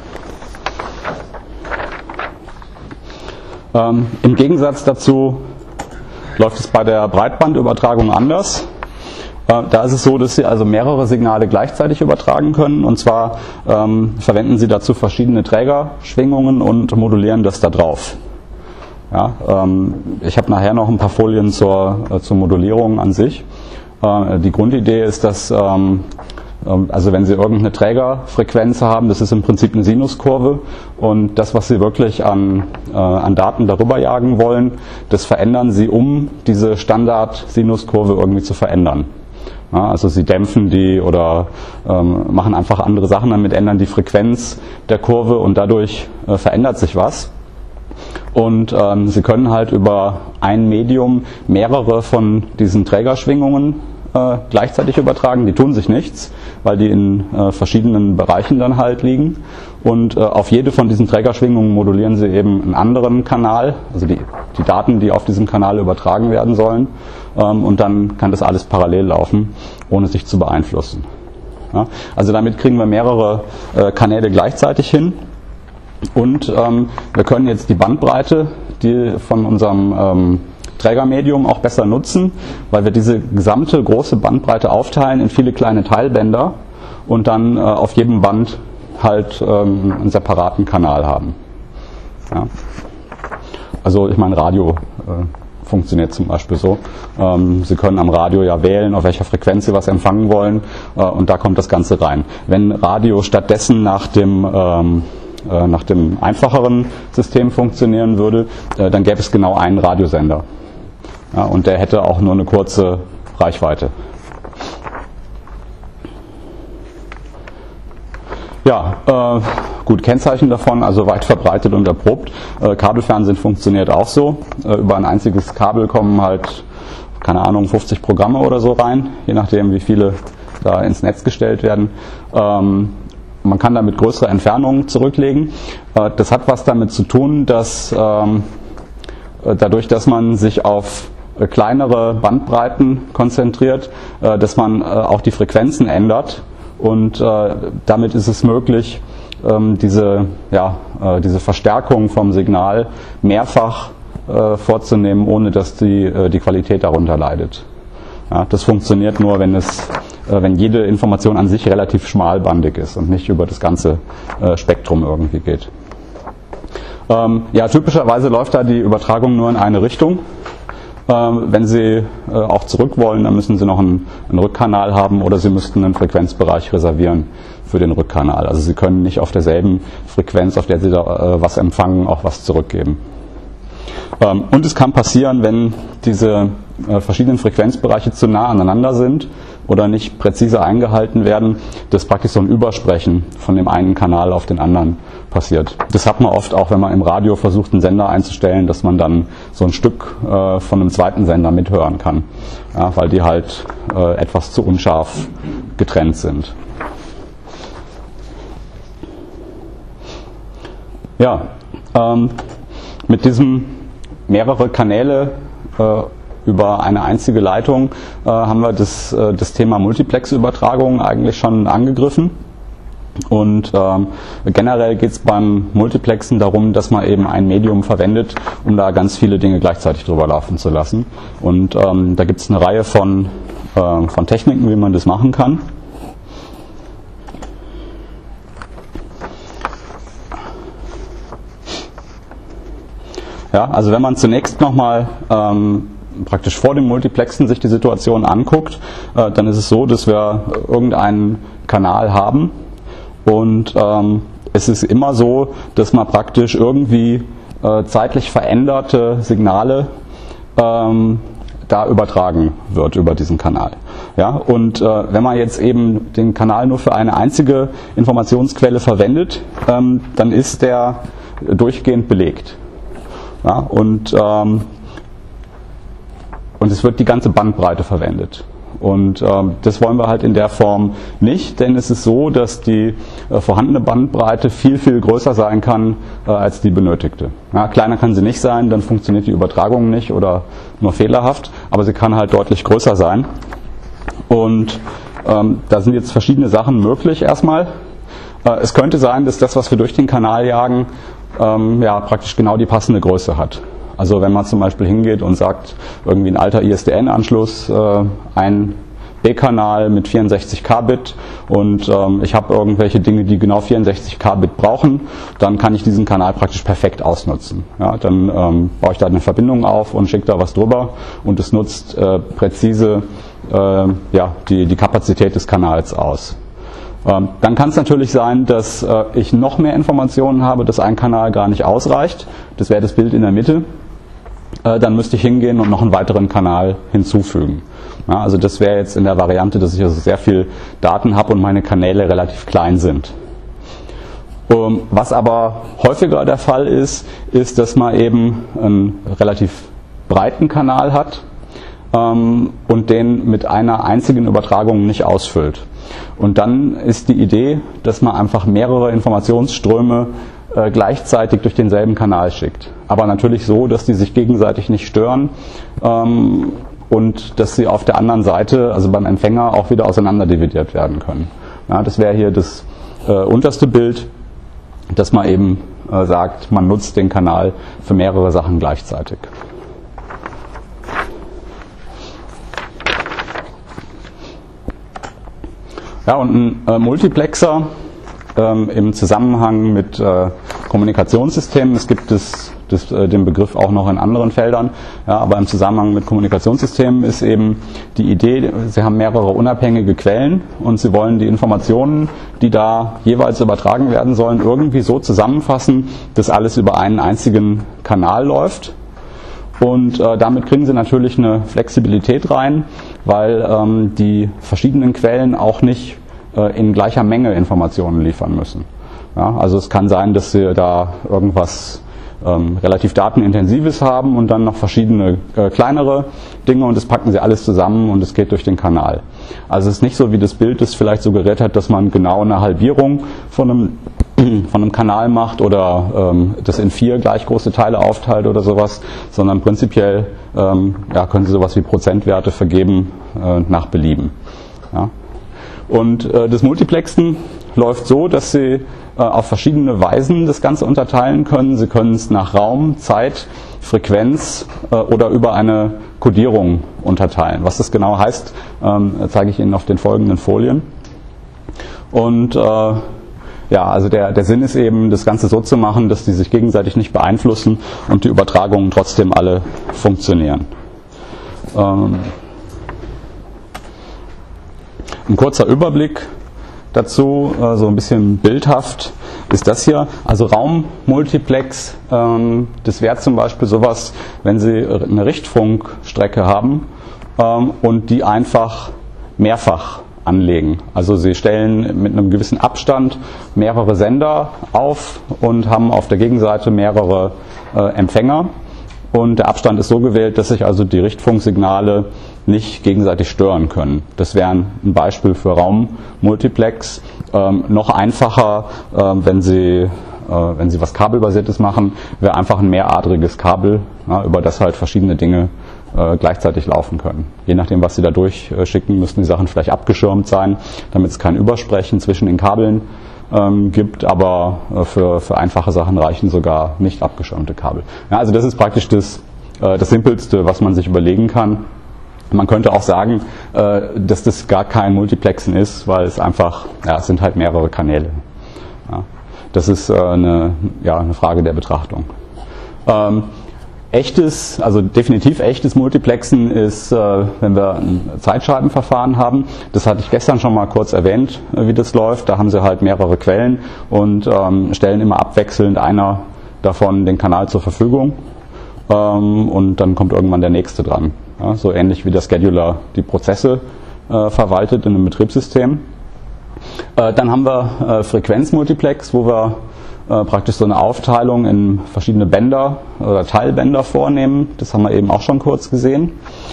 Speaker 3: Ähm, Im Gegensatz dazu läuft es bei der Breitbandübertragung anders. Da ist es so, dass Sie also mehrere Signale gleichzeitig übertragen können, und zwar ähm, verwenden Sie dazu verschiedene Trägerschwingungen und modulieren das da drauf. Ja, ähm, ich habe nachher noch ein paar Folien zur, äh, zur Modulierung an sich. Äh, die Grundidee ist, dass ähm, also wenn Sie irgendeine Trägerfrequenz haben, das ist im Prinzip eine Sinuskurve, und das, was Sie wirklich an, äh, an Daten darüber jagen wollen, das verändern Sie, um diese Standard-Sinuskurve irgendwie zu verändern. Ja, also Sie dämpfen die oder ähm, machen einfach andere Sachen damit, ändern die Frequenz der Kurve, und dadurch äh, verändert sich was. Und ähm, Sie können halt über ein Medium mehrere von diesen Trägerschwingungen äh, gleichzeitig übertragen. Die tun sich nichts, weil die in äh, verschiedenen Bereichen dann halt liegen. Und äh, auf jede von diesen Trägerschwingungen modulieren Sie eben einen anderen Kanal, also die, die Daten, die auf diesem Kanal übertragen werden sollen. Ähm, und dann kann das alles parallel laufen, ohne sich zu beeinflussen. Ja, also damit kriegen wir mehrere äh, Kanäle gleichzeitig hin. Und ähm, wir können jetzt die Bandbreite, die von unserem ähm, Trägermedium auch besser nutzen, weil wir diese gesamte große Bandbreite aufteilen in viele kleine Teilbänder und dann äh, auf jedem Band halt ähm, einen separaten Kanal haben. Ja. Also ich meine, Radio äh, funktioniert zum Beispiel so. Ähm, Sie können am Radio ja wählen, auf welcher Frequenz Sie was empfangen wollen, äh, und da kommt das Ganze rein. Wenn Radio stattdessen nach dem ähm, nach dem einfacheren System funktionieren würde, dann gäbe es genau einen Radiosender. Ja, und der hätte auch nur eine kurze Reichweite. Ja, äh, gut, Kennzeichen davon, also weit verbreitet und erprobt. Äh, Kabelfernsehen funktioniert auch so. Äh, über ein einziges Kabel kommen halt, keine Ahnung, fünfzig Programme oder so rein, je nachdem, wie viele da ins Netz gestellt werden. Ähm, Man kann damit größere Entfernungen zurücklegen. Das hat was damit zu tun, dass dadurch, dass man sich auf kleinere Bandbreiten konzentriert, dass man auch die Frequenzen ändert, und damit ist es möglich, diese, ja, diese Verstärkung vom Signal mehrfach vorzunehmen, ohne dass die, die Qualität darunter leidet. Ja, das funktioniert nur, wenn es wenn jede Information an sich relativ schmalbandig ist und nicht über das ganze äh, Spektrum irgendwie geht. Ähm, ja, typischerweise läuft da die Übertragung nur in eine Richtung. Ähm, wenn Sie äh, auch zurück wollen, dann müssen Sie noch einen, einen Rückkanal haben, oder Sie müssten einen Frequenzbereich reservieren für den Rückkanal. Also Sie können nicht auf derselben Frequenz, auf der Sie da äh, was empfangen, auch was zurückgeben. Ähm, und es kann passieren, wenn diese äh, verschiedenen Frequenzbereiche zu nah aneinander sind oder nicht präzise eingehalten werden, dass praktisch so ein Übersprechen von dem einen Kanal auf den anderen passiert. Das hat man oft auch, wenn man im Radio versucht, einen Sender einzustellen, dass man dann so ein Stück äh, von einem zweiten Sender mithören kann, ja, weil die halt äh, etwas zu unscharf getrennt sind. Ja, ähm, mit diesem mehrere Kanäle äh, über eine einzige Leitung äh, haben wir das, äh, das Thema Multiplex-Übertragung eigentlich schon angegriffen. Und ähm, generell geht es beim Multiplexen darum, dass man eben ein Medium verwendet, um da ganz viele Dinge gleichzeitig drüber laufen zu lassen. Und ähm, da gibt es eine Reihe von, äh, von Techniken, wie man das machen kann. Ja, also wenn man zunächst nochmal ähm, praktisch vor dem Multiplexen sich die Situation anguckt, äh, dann ist es so, dass wir irgendeinen Kanal haben, und ähm, es ist immer so, dass man praktisch irgendwie äh, zeitlich veränderte Signale ähm, da übertragen wird über diesen Kanal. Ja, und äh, wenn man jetzt eben den Kanal nur für eine einzige Informationsquelle verwendet, ähm, dann ist der durchgehend belegt. Ja, und, ähm, und es wird die ganze Bandbreite verwendet. Und ähm, das wollen wir halt in der Form nicht, denn es ist so, dass die äh, vorhandene Bandbreite viel, viel größer sein kann äh, als die benötigte. Ja, kleiner kann sie nicht sein, dann funktioniert die Übertragung nicht oder nur fehlerhaft, aber sie kann halt deutlich größer sein. Und ähm, da sind jetzt verschiedene Sachen möglich erstmal. Äh, es könnte sein, dass das, was wir durch den Kanal jagen, ähm, ja, praktisch genau die passende Größe hat. Also wenn man zum Beispiel hingeht und sagt, irgendwie ein alter I S D N-Anschluss, äh, ein B-Kanal mit vierundsechzig K-Bit und ähm, ich habe irgendwelche Dinge, die genau vierundsechzig K-Bit brauchen, dann kann ich diesen Kanal praktisch perfekt ausnutzen. Ja, dann ähm, baue ich da eine Verbindung auf und schicke da was drüber und es nutzt äh, präzise äh, ja, die, die Kapazität des Kanals aus. Ähm, dann kann es natürlich sein, dass äh, ich noch mehr Informationen habe, dass ein Kanal gar nicht ausreicht. Das wäre das Bild in der Mitte. Äh, dann müsste ich hingehen und noch einen weiteren Kanal hinzufügen. Ja, also das wäre jetzt in der Variante, dass ich also sehr viel Daten habe und meine Kanäle relativ klein sind. Um, was aber häufiger der Fall ist, ist, dass man eben einen relativ breiten Kanal hat ähm, und den mit einer einzigen Übertragung nicht ausfüllt. Und dann ist die Idee, dass man einfach mehrere Informationsströme äh, gleichzeitig durch denselben Kanal schickt. Aber natürlich so, dass die sich gegenseitig nicht stören. Ähm, und dass sie auf der anderen Seite, also beim Empfänger, auch wieder auseinanderdividiert werden können. Ja, das wäre hier das äh, unterste Bild, dass man eben äh, sagt, man nutzt den Kanal für mehrere Sachen gleichzeitig. Ja, und ein äh, Multiplexer ähm, im Zusammenhang mit äh, Kommunikationssystemen, es gibt es Das, äh, den Begriff auch noch in anderen Feldern, ja, aber im Zusammenhang mit Kommunikationssystemen ist eben die Idee, Sie haben mehrere unabhängige Quellen und Sie wollen die Informationen, die da jeweils übertragen werden sollen, irgendwie so zusammenfassen, dass alles über einen einzigen Kanal läuft. Und äh, damit kriegen Sie natürlich eine Flexibilität rein, weil ähm, die verschiedenen Quellen auch nicht äh, in gleicher Menge Informationen liefern müssen. Ja, also es kann sein, dass Sie da irgendwas Ähm, relativ datenintensives haben und dann noch verschiedene äh, kleinere Dinge und das packen sie alles zusammen und es geht durch den Kanal. Also es ist nicht so, wie das Bild es vielleicht suggeriert hat, dass man genau eine Halbierung von einem, von einem Kanal macht oder ähm, das in vier gleich große Teile aufteilt oder sowas, sondern prinzipiell ähm, ja, können sie sowas wie Prozentwerte vergeben äh, nach Belieben. Ja. Und äh, das Multiplexen läuft so, dass Sie äh, auf verschiedene Weisen das Ganze unterteilen können. Sie können es nach Raum, Zeit, Frequenz äh, oder über eine Codierung unterteilen. Was das genau heißt, ähm, zeige ich Ihnen auf den folgenden Folien. Und äh, ja, also der, der Sinn ist eben, das Ganze so zu machen, dass die sich gegenseitig nicht beeinflussen und die Übertragungen trotzdem alle funktionieren. Ähm, ein kurzer Überblick dazu, äh, so ein bisschen bildhaft, ist das hier. Also Raummultiplex, ähm, das wäre zum Beispiel sowas, wenn Sie eine Richtfunkstrecke haben ähm, und die einfach mehrfach anlegen. Also Sie stellen mit einem gewissen Abstand mehrere Sender auf und haben auf der Gegenseite mehrere äh, Empfänger. Und der Abstand ist so gewählt, dass sich also die Richtfunksignale nicht gegenseitig stören können. Das wäre ein Beispiel für Raummultiplex. Ähm, noch einfacher, äh, wenn Sie, äh, wenn Sie was Kabelbasiertes machen, wäre einfach ein mehradriges Kabel, ja, über das halt verschiedene Dinge äh, gleichzeitig laufen können. Je nachdem, was Sie da durchschicken, müssen die Sachen vielleicht abgeschirmt sein, damit es kein Übersprechen zwischen den Kabeln ähm, gibt, aber äh, für, für einfache Sachen reichen sogar nicht abgeschirmte Kabel. Ja, also das ist praktisch das, äh, das Simpelste, was man sich überlegen kann. Man könnte auch sagen, äh, dass das gar kein Multiplexen ist, weil es einfach, ja, es sind halt mehrere Kanäle. Ja, das ist äh, eine, ja, eine Frage der Betrachtung. Ähm, echtes, also definitiv echtes Multiplexen ist, äh, wenn wir ein Zeitscheibenverfahren haben. Das hatte ich gestern schon mal kurz erwähnt, äh, wie das läuft. Da haben Sie halt mehrere Quellen und ähm, stellen immer abwechselnd einer davon den Kanal zur Verfügung. Ähm, und dann kommt irgendwann der nächste dran. Ja, so ähnlich wie der Scheduler die Prozesse äh, verwaltet in einem Betriebssystem. Äh, dann haben wir äh, Frequenzmultiplex, wo wir äh, praktisch so eine Aufteilung in verschiedene Bänder oder Teilbänder vornehmen. Das haben wir eben auch schon kurz gesehen.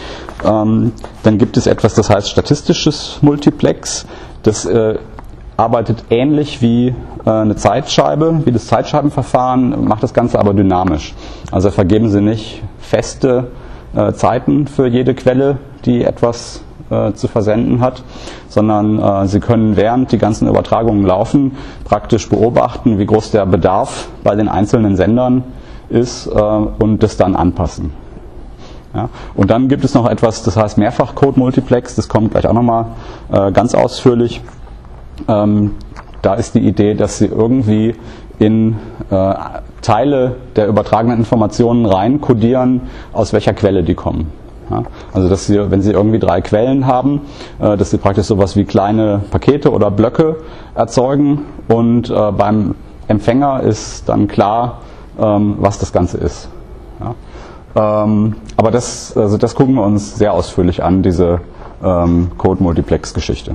Speaker 3: Ähm, dann gibt es etwas, das heißt statistisches Multiplex. Das äh, arbeitet ähnlich wie äh, eine Zeitscheibe, wie das Zeitscheibenverfahren, macht das Ganze aber dynamisch. Also vergeben Sie nicht feste äh, Zeiten für jede Quelle, die etwas äh, zu versenden hat, sondern äh, Sie können, während die ganzen Übertragungen laufen, praktisch beobachten, wie groß der Bedarf bei den einzelnen Sendern ist äh, und das dann anpassen. Ja. Und dann gibt es noch etwas, das heißt Mehrfach-Code-Multiplex, das kommt gleich auch nochmal äh, ganz ausführlich. Ähm, da ist die Idee, dass Sie irgendwie in äh, Teile der übertragenen Informationen rein kodieren, aus welcher Quelle die kommen. Ja, also dass Sie, wenn Sie irgendwie drei Quellen haben, äh, dass Sie praktisch sowas wie kleine Pakete oder Blöcke erzeugen und äh, beim Empfänger ist dann klar, ähm, was das Ganze ist. Ja. Ähm, aber das, also das gucken wir uns sehr ausführlich an, diese ähm, Code-Multiplex-Geschichte.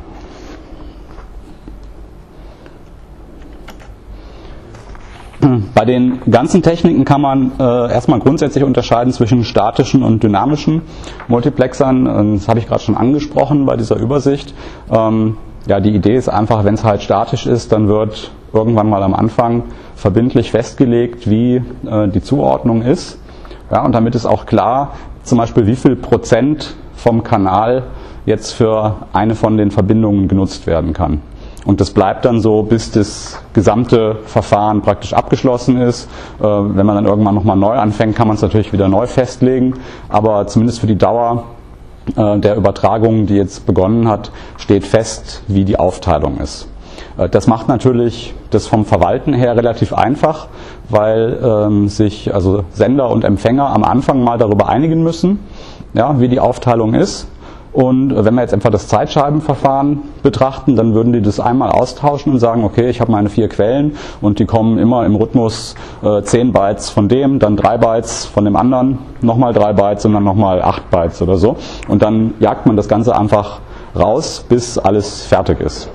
Speaker 3: Bei den ganzen Techniken kann man äh, erstmal grundsätzlich unterscheiden zwischen statischen und dynamischen Multiplexern. Das habe ich gerade schon angesprochen bei dieser Übersicht. Ähm, ja, die Idee ist einfach, wenn es halt statisch ist, dann wird irgendwann mal am Anfang verbindlich festgelegt, wie äh, die Zuordnung ist. Ja, und damit ist auch klar, zum Beispiel wie viel Prozent vom Kanal jetzt für eine von den Verbindungen genutzt werden kann. Und das bleibt dann so, bis das gesamte Verfahren praktisch abgeschlossen ist. Äh, wenn man dann irgendwann nochmal neu anfängt, kann man es natürlich wieder neu festlegen. Aber zumindest für die Dauer äh, der Übertragung, die jetzt begonnen hat, steht fest, wie die Aufteilung ist. Äh, das macht natürlich das vom Verwalten her relativ einfach, weil ähm, sich also Sender und Empfänger am Anfang mal darüber einigen müssen, ja, wie die Aufteilung ist. Und wenn wir jetzt einfach das Zeitscheibenverfahren betrachten, dann würden die das einmal austauschen und sagen, okay, ich habe meine vier Quellen und die kommen immer im Rhythmus äh, zehn Bytes von dem, dann drei Bytes von dem anderen, nochmal drei Bytes und dann nochmal acht Bytes oder so. Und dann jagt man das Ganze einfach raus, bis alles fertig ist.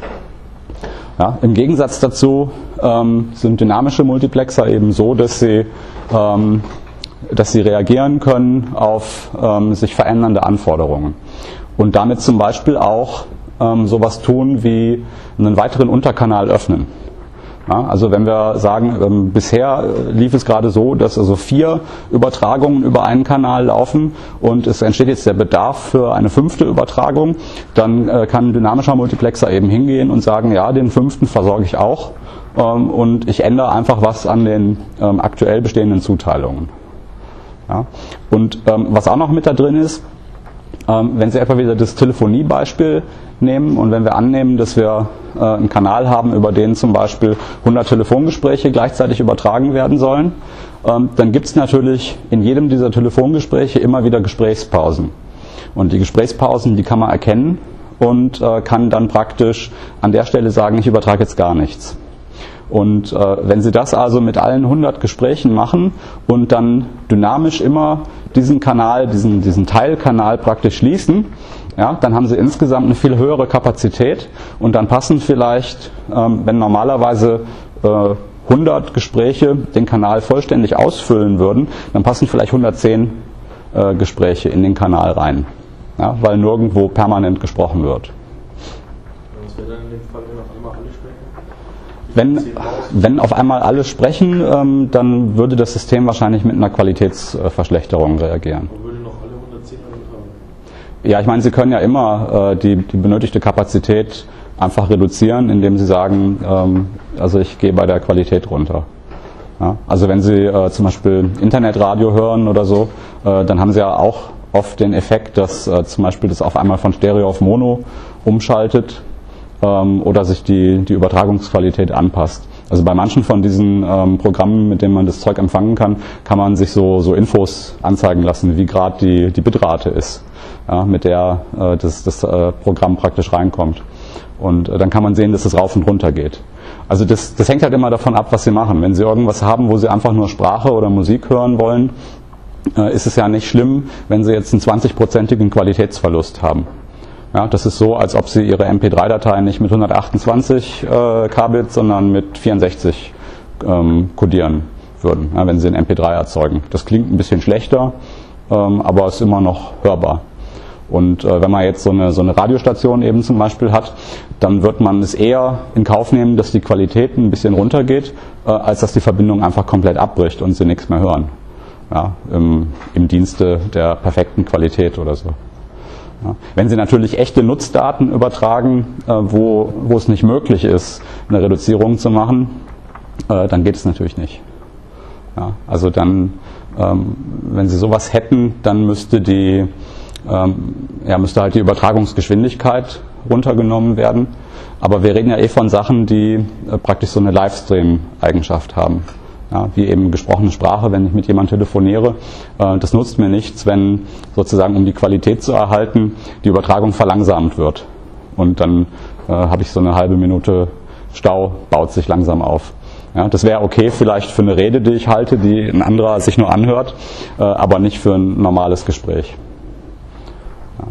Speaker 3: Ja, im Gegensatz dazu ähm, sind dynamische Multiplexer eben so, dass sie, ähm, dass sie reagieren können auf ähm, sich verändernde Anforderungen. Und damit zum Beispiel auch ähm, sowas tun wie einen weiteren Unterkanal öffnen. Ja, also wenn wir sagen, ähm, bisher lief es gerade so, dass also vier Übertragungen über einen Kanal laufen und es entsteht jetzt der Bedarf für eine fünfte Übertragung, dann äh, kann ein dynamischer Multiplexer eben hingehen und sagen, ja, den fünften versorge ich auch ähm, und ich ändere einfach was an den ähm, aktuell bestehenden Zuteilungen. Ja. Und ähm, was auch noch mit da drin ist, ähm, wenn Sie etwa wieder das Telefoniebeispiel nehmen und wenn wir annehmen, dass wir äh, einen Kanal haben, über den zum Beispiel hundert Telefongespräche gleichzeitig übertragen werden sollen, ähm, dann gibt es natürlich in jedem dieser Telefongespräche immer wieder Gesprächspausen. Und die Gesprächspausen, die kann man erkennen und äh, kann dann praktisch an der Stelle sagen, ich übertrage jetzt gar nichts. Und äh, wenn Sie das also mit allen hundert Gesprächen machen und dann dynamisch immer diesen Kanal, diesen, diesen Teilkanal praktisch schließen, ja, dann haben Sie insgesamt eine viel höhere Kapazität und dann passen vielleicht, ähm, wenn normalerweise äh, hundert Gespräche den Kanal vollständig ausfüllen würden, dann passen vielleicht hundertzehn äh, Gespräche in den Kanal rein, ja, weil nirgendwo permanent gesprochen wird.
Speaker 5: Was wäre dann in dem Fall, wenn auf einmal alle sprechen?
Speaker 3: Wenn, wenn auf einmal alle sprechen, ähm, dann würde das System wahrscheinlich mit einer Qualitätsverschlechterung reagieren.
Speaker 5: Und würde noch alle hundertzehn übertragen?
Speaker 3: Ja, ich meine, Sie können ja immer äh, die, die benötigte Kapazität einfach reduzieren, indem Sie sagen, ähm, also ich gehe bei der Qualität runter. Ja, also wenn Sie äh, zum Beispiel Internetradio hören oder so, äh, dann haben Sie ja auch oft den Effekt, dass äh, zum Beispiel das auf einmal von Stereo auf Mono umschaltet. Oder sich die, die Übertragungsqualität anpasst. Also bei manchen von diesen ähm, Programmen, mit denen man das Zeug empfangen kann, kann man sich so, so Infos anzeigen lassen, wie gerade die, die Bitrate ist, ja, mit der äh, das, das äh, Programm praktisch reinkommt. Und äh, dann kann man sehen, dass es rauf und runter geht. Also das, das hängt halt immer davon ab, was Sie machen. Wenn Sie irgendwas haben, wo Sie einfach nur Sprache oder Musik hören wollen, äh, ist es ja nicht schlimm, wenn Sie jetzt einen zwanzigprozentigen Qualitätsverlust haben. Ja, das ist so, als ob Sie Ihre M P drei Datei nicht mit hundertachtundzwanzig äh, Kbit, sondern mit vierundsechzig ähm, codieren würden, ja, wenn Sie ein M P drei erzeugen. Das klingt ein bisschen schlechter, ähm, aber ist immer noch hörbar. Und äh, wenn man jetzt so eine, so eine Radiostation eben zum Beispiel hat, dann wird man es eher in Kauf nehmen, dass die Qualität ein bisschen runtergeht, äh, als dass die Verbindung einfach komplett abbricht und Sie nichts mehr hören. Ja, im, im Dienste der perfekten Qualität oder so. Ja. Wenn Sie natürlich echte Nutzdaten übertragen, äh, wo, wo es nicht möglich ist, eine Reduzierung zu machen, äh, dann geht es natürlich nicht. Ja, also dann, ähm, wenn Sie sowas hätten, dann müsste die, ähm, ja, müsste halt die Übertragungsgeschwindigkeit runtergenommen werden. Aber wir reden ja eh von Sachen, die äh, praktisch so eine Livestream-Eigenschaft haben. Ja, wie eben gesprochene Sprache, wenn ich mit jemandem telefoniere. Äh, das nutzt mir nichts, wenn sozusagen, um die Qualität zu erhalten, die Übertragung verlangsamt wird. Und dann äh, habe ich so eine halbe Minute Stau, baut sich langsam auf. Ja, das wäre okay vielleicht für eine Rede, die ich halte, die ein anderer sich nur anhört, äh, aber nicht für ein normales Gespräch. Ja.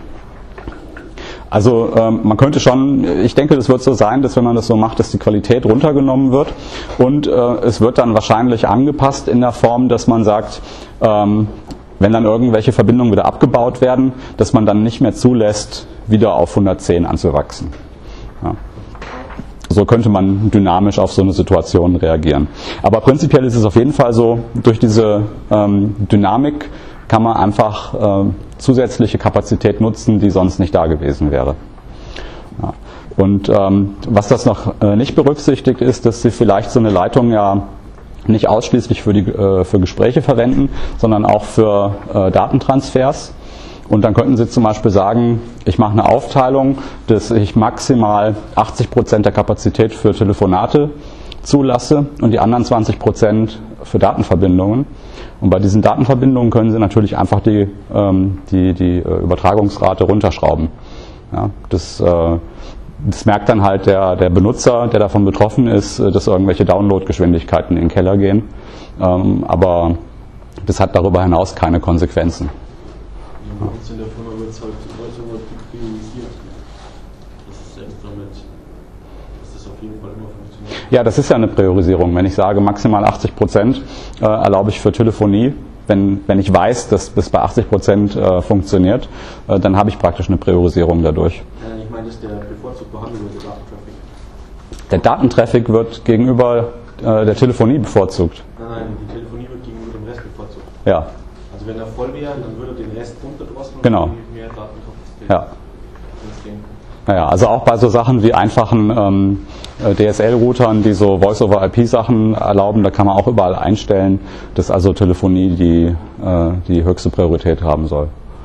Speaker 3: Also ähm, man könnte schon, ich denke, das wird so sein, dass wenn man das so macht, dass die Qualität runtergenommen wird und äh, es wird dann wahrscheinlich angepasst in der Form, dass man sagt, ähm, wenn dann irgendwelche Verbindungen wieder abgebaut werden, dass man dann nicht mehr zulässt, wieder auf hundertzehn anzuwachsen. Ja. So könnte man dynamisch auf so eine Situation reagieren. Aber prinzipiell ist es auf jeden Fall so, durch diese ähm, Dynamik kann man einfach äh, zusätzliche Kapazität nutzen, die sonst nicht da gewesen wäre. Ja. Und ähm, was das noch äh, nicht berücksichtigt ist, dass Sie vielleicht so eine Leitung ja nicht ausschließlich für, die, äh, für Gespräche verwenden, sondern auch für äh, Datentransfers. Und dann könnten Sie zum Beispiel sagen, ich mache eine Aufteilung, dass ich maximal achtzig Prozent der Kapazität für Telefonate zulasse und die anderen zwanzig Prozent für Datenverbindungen. Und bei diesen Datenverbindungen können Sie natürlich einfach die, ähm, die, die Übertragungsrate runterschrauben. Ja, das, äh, das merkt dann halt der, der Benutzer, der davon betroffen ist, dass irgendwelche Downloadgeschwindigkeiten in den Keller gehen. Ähm, aber das hat darüber hinaus keine Konsequenzen.
Speaker 2: Bei uns in der Firma wird es halt heute priorisiert. Das ist selbst damit, dass das auf jeden Fall immer funktioniert.
Speaker 3: Ja, das ist ja eine Priorisierung. Wenn ich sage, maximal achtzig Prozent äh, erlaube ich für Telefonie, wenn, wenn ich weiß, dass bis bei achtzig Prozent äh, funktioniert, äh, dann habe ich praktisch eine Priorisierung dadurch.
Speaker 2: Ja, ich meine, dass der bevorzugt behandelt wird, der Datentraffic.
Speaker 3: Der Datentraffic wird gegenüber äh, der Telefonie bevorzugt.
Speaker 2: Nein, nein, die Telefonie wird gegenüber dem Rest bevorzugt.
Speaker 3: Ja.
Speaker 2: Also wenn er voll wäre, dann würde er den Rest runterdrosseln und
Speaker 3: genau.
Speaker 2: mehr Datenkapazität.
Speaker 3: Ja. Naja, also auch bei so Sachen wie einfachen ähm, D S L-Routern, die so Voice-over-I P-Sachen erlauben, da kann man auch überall einstellen, dass also Telefonie die, äh, die höchste Priorität haben soll.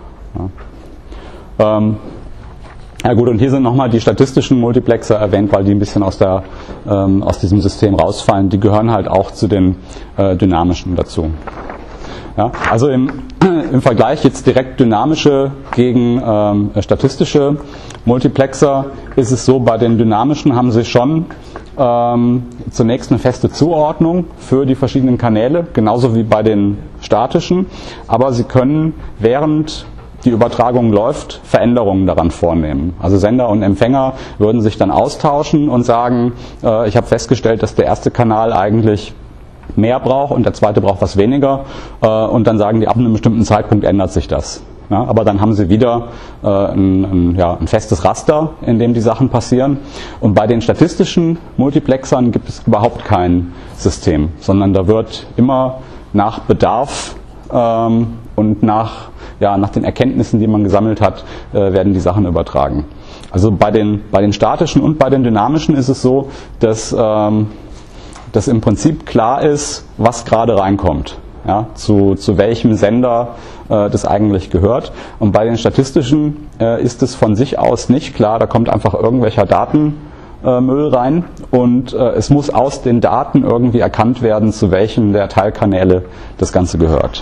Speaker 3: Ja. Ähm, ja gut, und hier sind nochmal die statistischen Multiplexer erwähnt, weil die ein bisschen aus, der, ähm, aus diesem System rausfallen. Die gehören halt auch zu den äh, dynamischen dazu. Ja, also im, im Vergleich jetzt direkt dynamische gegen ähm, statistische Multiplexer ist es so, bei den dynamischen haben Sie schon ähm, zunächst eine feste Zuordnung für die verschiedenen Kanäle, genauso wie bei den statischen, aber Sie können während die Übertragung läuft, Veränderungen daran vornehmen. Also Sender und Empfänger würden sich dann austauschen und sagen, äh, ich habe festgestellt, dass der erste Kanal eigentlich mehr braucht und der zweite braucht was weniger äh, und dann sagen die, ab einem bestimmten Zeitpunkt ändert sich das. Ja, aber dann haben sie wieder äh, ein, ein, ja, ein festes Raster, in dem die Sachen passieren. Und bei den statistischen Multiplexern gibt es überhaupt kein System, sondern da wird immer nach Bedarf ähm, und nach, ja, nach den Erkenntnissen, die man gesammelt hat, äh, werden die Sachen übertragen. Also bei den, bei den statischen und bei den dynamischen ist es so, dass ähm, dass im Prinzip klar ist, was gerade reinkommt, ja, zu, zu welchem Sender äh, das eigentlich gehört. Und bei den statistischen äh, ist es von sich aus nicht klar, da kommt einfach irgendwelcher Datenmüll äh, rein und äh, es muss aus den Daten irgendwie erkannt werden, zu welchem der Teilkanäle das Ganze gehört.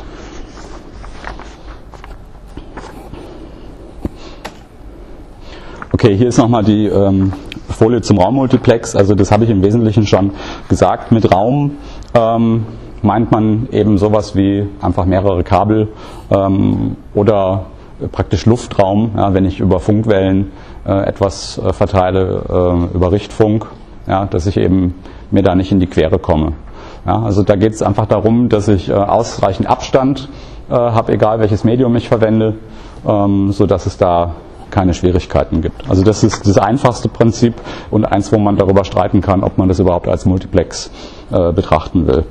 Speaker 3: Okay, hier ist nochmal die ähm, Folie zum Raummultiplex. Also das habe ich im Wesentlichen schon gesagt. Mit Raum ähm, meint man eben sowas wie einfach mehrere Kabel ähm, oder praktisch Luftraum, ja, wenn ich über Funkwellen äh, etwas äh, verteile, äh, über Richtfunk, ja, dass ich eben mir da nicht in die Quere komme. Ja, also da geht es einfach darum, dass ich äh, ausreichend Abstand äh, habe, egal welches Medium ich verwende, ähm, sodass es da keine Schwierigkeiten gibt. Also das ist das einfachste Prinzip und eins, wo man darüber streiten kann, ob man das überhaupt als Multiplex äh, betrachten will.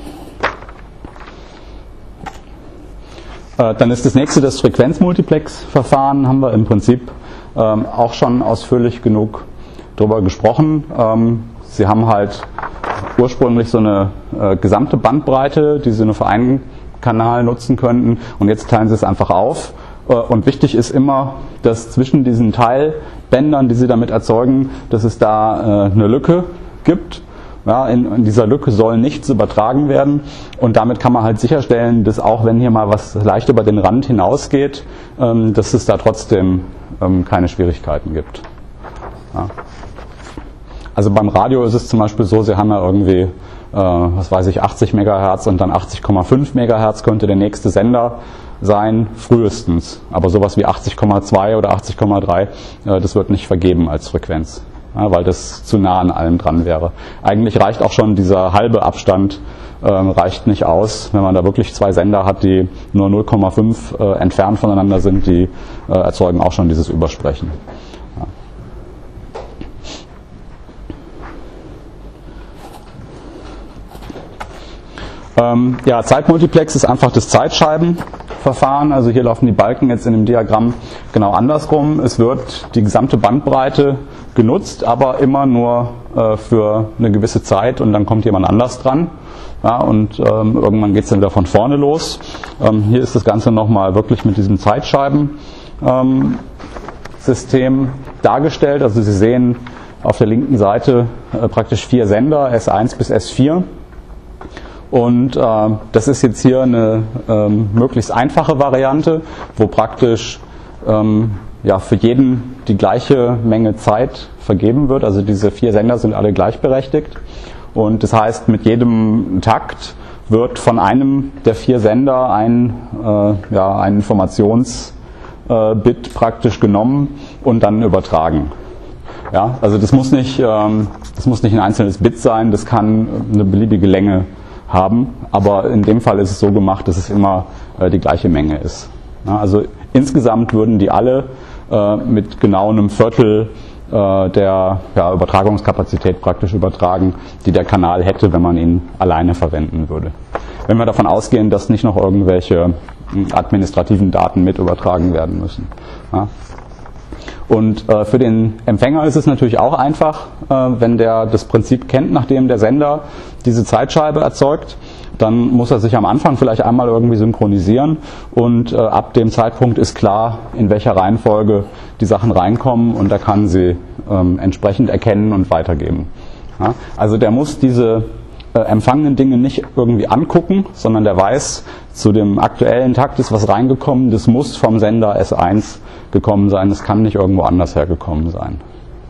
Speaker 3: Äh, dann ist das nächste das Frequenzmultiplex-Verfahren, haben wir im Prinzip ähm, auch schon ausführlich genug darüber gesprochen. Ähm, Sie haben halt ursprünglich so eine äh, gesamte Bandbreite, die sie nur für einen Kanal nutzen könnten, und jetzt teilen sie es einfach auf. Äh, und wichtig ist immer, dass zwischen diesen Teilbändern, die sie damit erzeugen, dass es da äh, eine Lücke gibt. Ja, in, in dieser Lücke soll nichts übertragen werden, und damit kann man halt sicherstellen, dass auch wenn hier mal was leicht über den Rand hinausgeht, ähm, dass es da trotzdem ähm, keine Schwierigkeiten gibt. Ja. Also beim Radio ist es zum Beispiel so, sie haben ja irgendwie, äh, was weiß ich, achtzig Megahertz und dann achtzig Komma fünf Megahertz könnte der nächste Sender sein, frühestens. Aber sowas wie achtzig Komma zwei oder achtzig Komma drei, äh, das wird nicht vergeben als Frequenz. Ja, weil das zu nah an allem dran wäre. Eigentlich reicht auch schon dieser halbe Abstand, ähm, reicht nicht aus, wenn man da wirklich zwei Sender hat, die nur null Komma fünf äh, entfernt voneinander sind, die äh, erzeugen auch schon dieses Übersprechen. Ja. Ähm, ja, Zeitmultiplex ist einfach das Zeitscheibenverfahren. Also hier laufen die Balken jetzt in dem Diagramm genau andersrum. Es wird die gesamte Bandbreite genutzt, aber immer nur äh, für eine gewisse Zeit, und dann kommt jemand anders dran. Ja, und ähm, irgendwann geht es dann wieder von vorne los. Ähm, hier ist das Ganze nochmal wirklich mit diesem Zeitscheibensystem ähm, dargestellt. Also Sie sehen auf der linken Seite äh, praktisch vier Sender, S eins bis S vier. Und äh, das ist jetzt hier eine ähm, möglichst einfache Variante, wo praktisch ähm, ja, für jeden die gleiche Menge Zeit vergeben wird. Also diese vier Sender sind alle gleichberechtigt. Und das heißt, mit jedem Takt wird von einem der vier Sender ein, äh, ja, ein Informationsbit äh, praktisch genommen und dann übertragen. Ja, also das muss nicht, ähm, das muss nicht ein einzelnes Bit sein, das kann eine beliebige Länge haben. Aber in dem Fall ist es so gemacht, dass es immer äh, die gleiche Menge ist. Ja, also insgesamt würden die alle äh, mit genau einem Viertel äh, der ja, Übertragungskapazität praktisch übertragen, die der Kanal hätte, wenn man ihn alleine verwenden würde. Wenn wir davon ausgehen, dass nicht noch irgendwelche administrativen Daten mit übertragen werden müssen. Ja. Und äh, für den Empfänger ist es natürlich auch einfach, äh, wenn der das Prinzip kennt, nachdem der Sender diese Zeitscheibe erzeugt, dann muss er sich am Anfang vielleicht einmal irgendwie synchronisieren, und äh, ab dem Zeitpunkt ist klar, in welcher Reihenfolge die Sachen reinkommen, und er kann sie ähm, entsprechend erkennen und weitergeben. Ja? Also der muss diese äh, empfangenen Dinge nicht irgendwie angucken, sondern der weiß, zu dem aktuellen Takt ist was reingekommen, das muss vom Sender S eins gekommen sein, das kann nicht irgendwo anders hergekommen sein.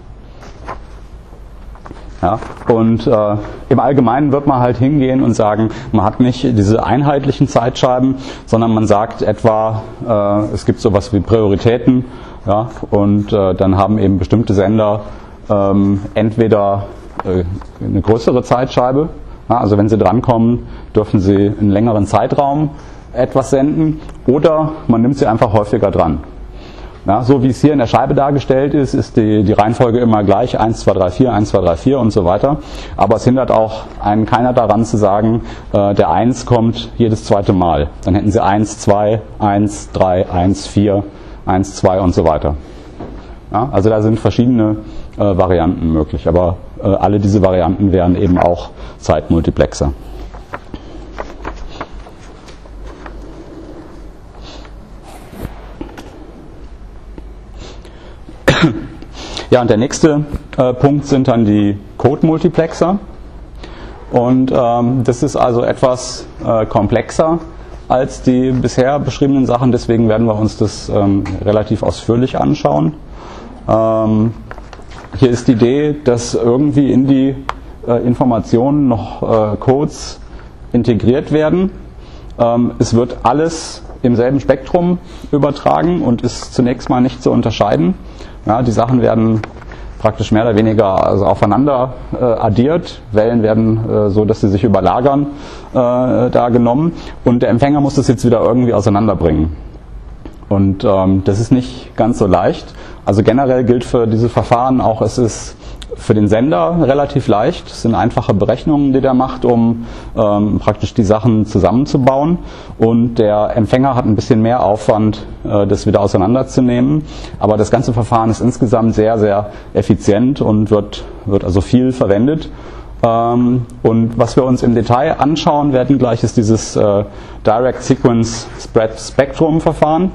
Speaker 3: Ja, und äh, im Allgemeinen wird man halt hingehen und sagen, man hat nicht diese einheitlichen Zeitscheiben, sondern man sagt etwa, äh, es gibt sowas wie Prioritäten, ja, und äh, dann haben eben bestimmte Sender ähm, entweder äh, eine größere Zeitscheibe, ja, also wenn sie drankommen, dürfen sie einen längeren Zeitraum etwas senden, oder man nimmt sie einfach häufiger dran. Ja, so wie es hier in der Scheibe dargestellt ist, ist die, die Reihenfolge immer gleich, eins, zwei, drei, vier, eins, zwei, drei, vier und so weiter. Aber es hindert auch einen keiner daran zu sagen, äh, der eins kommt jedes zweite Mal. Dann hätten sie eins, zwei, eins, drei, eins, vier, eins, zwei und so weiter. Ja, also da sind verschiedene äh, Varianten möglich, aber äh, alle diese Varianten wären eben auch Zeitmultiplexer. Ja, und der nächste äh, Punkt sind dann die Code-Multiplexer. Und ähm, das ist also etwas äh, komplexer als die bisher beschriebenen Sachen, deswegen werden wir uns das ähm, relativ ausführlich anschauen. Ähm, hier ist die Idee, dass irgendwie in die äh, Informationen noch äh, Codes integriert werden. Ähm, es wird alles im selben Spektrum übertragen und ist zunächst mal nicht zu unterscheiden. Ja, die Sachen werden praktisch mehr oder weniger also aufeinander äh, addiert. Wellen werden äh, so, dass sie sich überlagern, äh, da genommen. Und der Empfänger muss das jetzt wieder irgendwie auseinanderbringen. Und ähm, das ist nicht ganz so leicht. Also generell gilt für diese Verfahren auch, es ist für den Sender relativ leicht. Es sind einfache Berechnungen, die der macht, um ähm, praktisch die Sachen zusammenzubauen. Und der Empfänger hat ein bisschen mehr Aufwand, äh, das wieder auseinanderzunehmen. Aber das ganze Verfahren ist insgesamt sehr, sehr effizient und wird, wird also viel verwendet. Ähm, und was wir uns im Detail anschauen werden gleich, ist dieses äh, Direct Sequence Spread Spectrum Verfahren,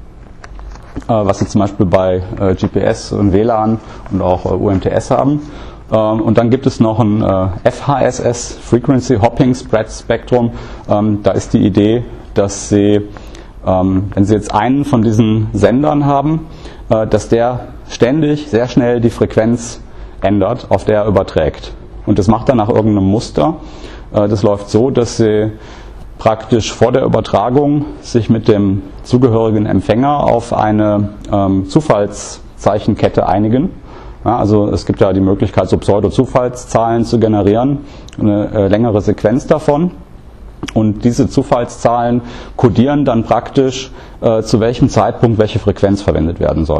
Speaker 3: äh, was Sie zum Beispiel bei äh, G P S und W L A N und auch äh, U M T S haben. Ähm, und dann gibt es noch ein äh, F H S S, Frequency Hopping Spread Spectrum. Ähm, da ist die Idee, dass Sie, ähm, wenn Sie jetzt einen von diesen Sendern haben, äh, dass der ständig sehr schnell die Frequenz ändert, auf der er überträgt. Und das macht er nach irgendeinem Muster. Äh, das läuft so, dass Sie praktisch vor der Übertragung sich mit dem zugehörigen Empfänger auf eine ähm, Zufallszeichenkette einigen. Ja, also es gibt ja die Möglichkeit, so Pseudo-Zufallszahlen zu generieren, eine äh, längere Sequenz davon. Und diese Zufallszahlen kodieren dann praktisch, äh, zu welchem Zeitpunkt welche Frequenz verwendet werden soll.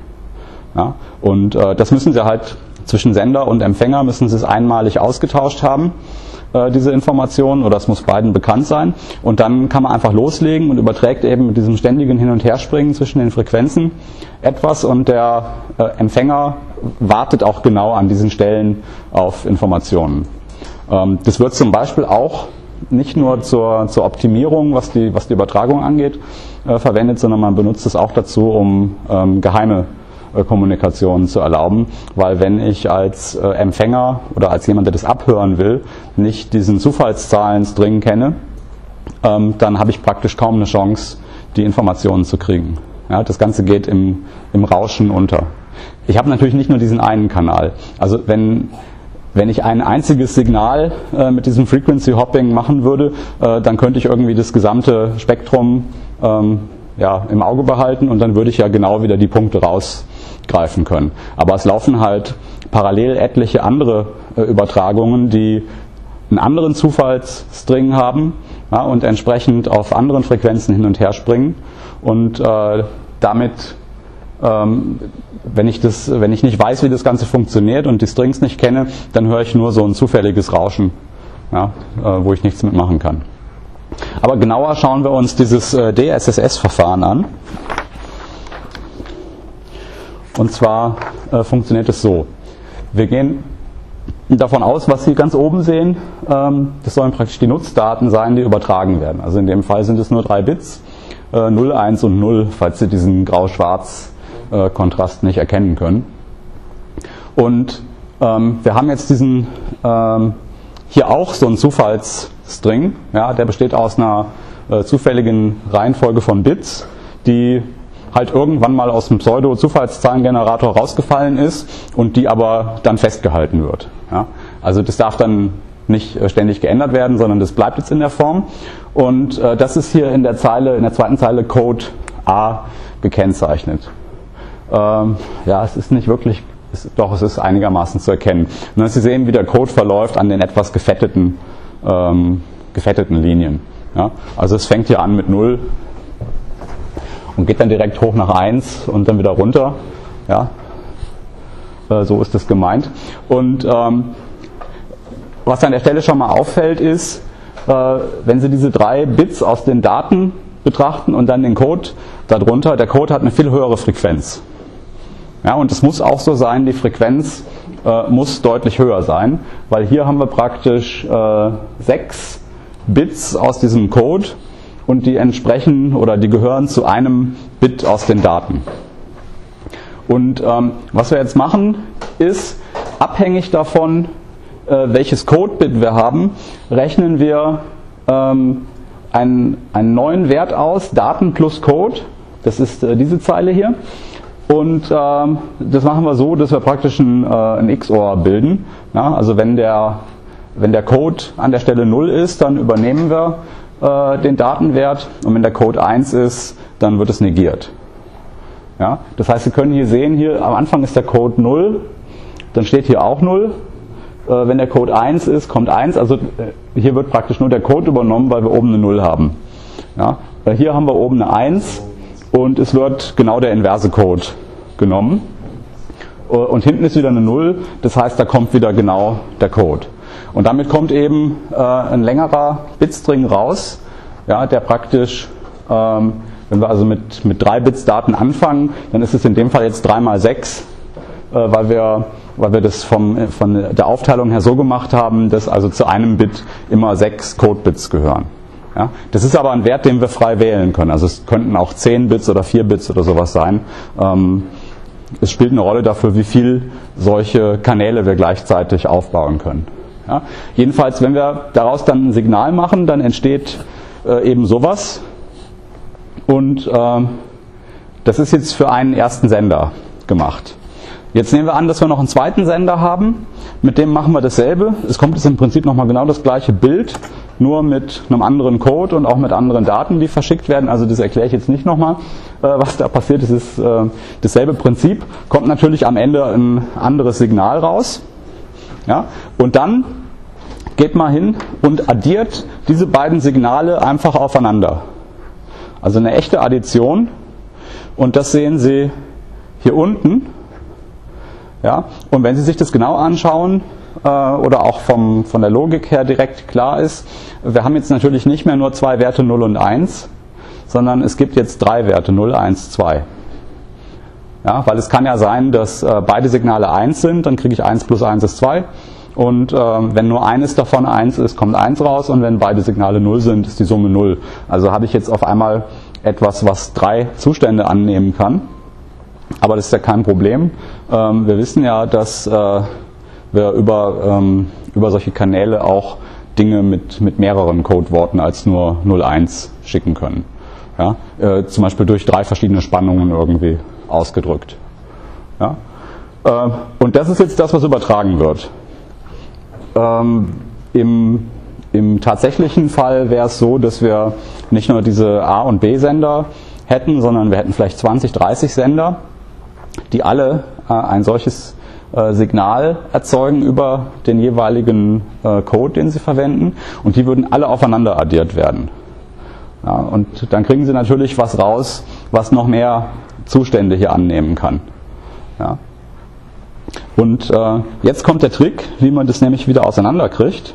Speaker 3: Ja, und äh, das müssen Sie halt zwischen Sender und Empfänger müssen Sie es einmalig ausgetauscht haben, äh, diese Informationen, oder es muss beiden bekannt sein. Und dann kann man einfach loslegen und überträgt eben mit diesem ständigen Hin- und Herspringen zwischen den Frequenzen etwas, und der äh, Empfänger wartet auch genau an diesen Stellen auf Informationen. Ähm, das wird zum Beispiel auch nicht nur zur, zur Optimierung, was die, was die Übertragung angeht, äh, verwendet, sondern man benutzt es auch dazu, um ähm, geheime äh, Kommunikation zu erlauben, weil wenn ich als äh, Empfänger oder als jemand, der das abhören will, nicht diesen Zufallszahlen-String kenne, ähm, dann habe ich praktisch kaum eine Chance, die Informationen zu kriegen. Ja, das Ganze geht im, im Rauschen unter. Ich habe natürlich nicht nur diesen einen Kanal. Also wenn Wenn ich ein einziges Signal äh, mit diesem Frequency Hopping machen würde, äh, dann könnte ich irgendwie das gesamte Spektrum ähm, ja, im Auge behalten, und dann würde ich ja genau wieder die Punkte rausgreifen können. Aber es laufen halt parallel etliche andere äh, Übertragungen, die einen anderen Zufallsstring haben, ja, und entsprechend auf anderen Frequenzen hin und her springen. Und äh, damit Ähm, wenn ich das, wenn ich nicht weiß, wie das Ganze funktioniert und die Strings nicht kenne, dann höre ich nur so ein zufälliges Rauschen, ja, äh, wo ich nichts mitmachen kann. Aber genauer schauen wir uns dieses äh, D S S S-Verfahren an. Und zwar äh, funktioniert es so. Wir gehen davon aus, was Sie ganz oben sehen, ähm, das sollen praktisch die Nutzdaten sein, die übertragen werden. Also in dem Fall sind es nur drei Bits, äh, null, eins und null, falls Sie diesen Grau-Schwarz Kontrast nicht erkennen können. Und ähm, wir haben jetzt diesen ähm, hier auch so einen Zufallsstring, ja, der besteht aus einer äh, zufälligen Reihenfolge von Bits, die halt irgendwann mal aus dem Pseudo-Zufallszahlengenerator rausgefallen ist und die aber dann festgehalten wird. Ja. Also das darf dann nicht äh, ständig geändert werden, sondern das bleibt jetzt in der Form. Und äh, das ist hier in der Zeile, in der zweiten Zeile Code A gekennzeichnet. Ähm, ja, es ist nicht wirklich, es, doch, es ist einigermaßen zu erkennen. Und Sie sehen, wie der Code verläuft an den etwas gefetteten, ähm, gefetteten Linien. Ja? Also es fängt hier an mit null und geht dann direkt hoch nach eins und dann wieder runter. Ja? Äh, so ist das gemeint. Und ähm, was an der Stelle schon mal auffällt, ist, äh, wenn Sie diese drei Bits aus den Daten betrachten und dann den Code darunter, der Code hat eine viel höhere Frequenz. Ja, und es muss auch so sein, die Frequenz äh, muss deutlich höher sein, weil hier haben wir praktisch äh, sechs Bits aus diesem Code und die entsprechen oder die gehören zu einem Bit aus den Daten. Und ähm, was wir jetzt machen, ist, abhängig davon, äh, welches Code-Bit wir haben, rechnen wir ähm, einen, einen neuen Wert aus, Daten plus Code, das ist äh, diese Zeile hier. Und ähm, das machen wir so, dass wir praktisch ein, äh, ein X O R bilden. Ja, also wenn der, wenn der Code an der Stelle null ist, dann übernehmen wir äh, den Datenwert, und wenn der Code eins ist, dann wird es negiert. Ja, das heißt, Sie können hier sehen, hier am Anfang ist der Code null, dann steht hier auch null. Äh, wenn der Code eins ist, kommt eins. Also äh, hier wird praktisch nur der Code übernommen, weil wir oben eine null haben. Ja, äh, hier haben wir oben eine eins. Und es wird genau der inverse Code genommen. Und hinten ist wieder eine null, das heißt, da kommt wieder genau der Code. Und damit kommt eben äh, ein längerer Bitstring raus, ja, der praktisch, ähm, wenn wir also mit, mit drei Bits Daten anfangen, dann ist es in dem Fall jetzt drei mal sechs, äh, weil wir weil wir das vom, von der Aufteilung her so gemacht haben, dass also zu einem Bit immer sechs Codebits gehören. Ja, das ist aber ein Wert, den wir frei wählen können. Also es könnten auch zehn Bits oder vier Bits oder sowas sein. Ähm, es spielt eine Rolle dafür, wie viel solche Kanäle wir gleichzeitig aufbauen können. Ja, jedenfalls, wenn wir daraus dann ein Signal machen, dann entsteht äh, eben sowas. Und äh, das ist jetzt für einen ersten Sender gemacht. Jetzt nehmen wir an, dass wir noch einen zweiten Sender haben. Mit dem machen wir dasselbe. Es kommt jetzt im Prinzip nochmal genau das gleiche Bild, nur mit einem anderen Code und auch mit anderen Daten, die verschickt werden. Also das erkläre ich jetzt nicht nochmal, äh, was da passiert. Es ist äh, dasselbe Prinzip. Kommt natürlich am Ende ein anderes Signal raus. Ja? Und dann geht man hin und addiert diese beiden Signale einfach aufeinander. Also eine echte Addition. Und das sehen Sie hier unten. Ja, und wenn Sie sich das genau anschauen äh, oder auch vom, von der Logik her direkt klar ist, wir haben jetzt natürlich nicht mehr nur zwei Werte null und eins, sondern es gibt jetzt drei Werte null, eins, zwei. Ja, weil es kann ja sein, dass äh, beide Signale eins sind, dann kriege ich eins plus eins ist zwei. Und äh, wenn nur eines davon eins ist, kommt eins raus, und wenn beide Signale null sind, ist die Summe null. Also habe ich jetzt auf einmal etwas, was drei Zustände annehmen kann. Aber das ist ja kein Problem. Ähm, wir wissen ja, dass äh, wir über, ähm, über solche Kanäle auch Dinge mit, mit mehreren Codeworten als nur null eins schicken können. Ja? Äh, zum Beispiel durch drei verschiedene Spannungen irgendwie ausgedrückt. Ja? Äh, und das ist jetzt das, was übertragen wird. Ähm, im, Im tatsächlichen Fall wäre es so, dass wir nicht nur diese A- und B-Sender hätten, sondern wir hätten vielleicht zwanzig, dreißig Sender, die alle äh, ein solches äh, Signal erzeugen über den jeweiligen äh, Code, den sie verwenden, und die würden alle aufeinander addiert werden. Ja, und dann kriegen sie natürlich was raus, was noch mehr Zustände hier annehmen kann. Ja. Und äh, jetzt kommt der Trick, wie man das nämlich wieder auseinanderkriegt.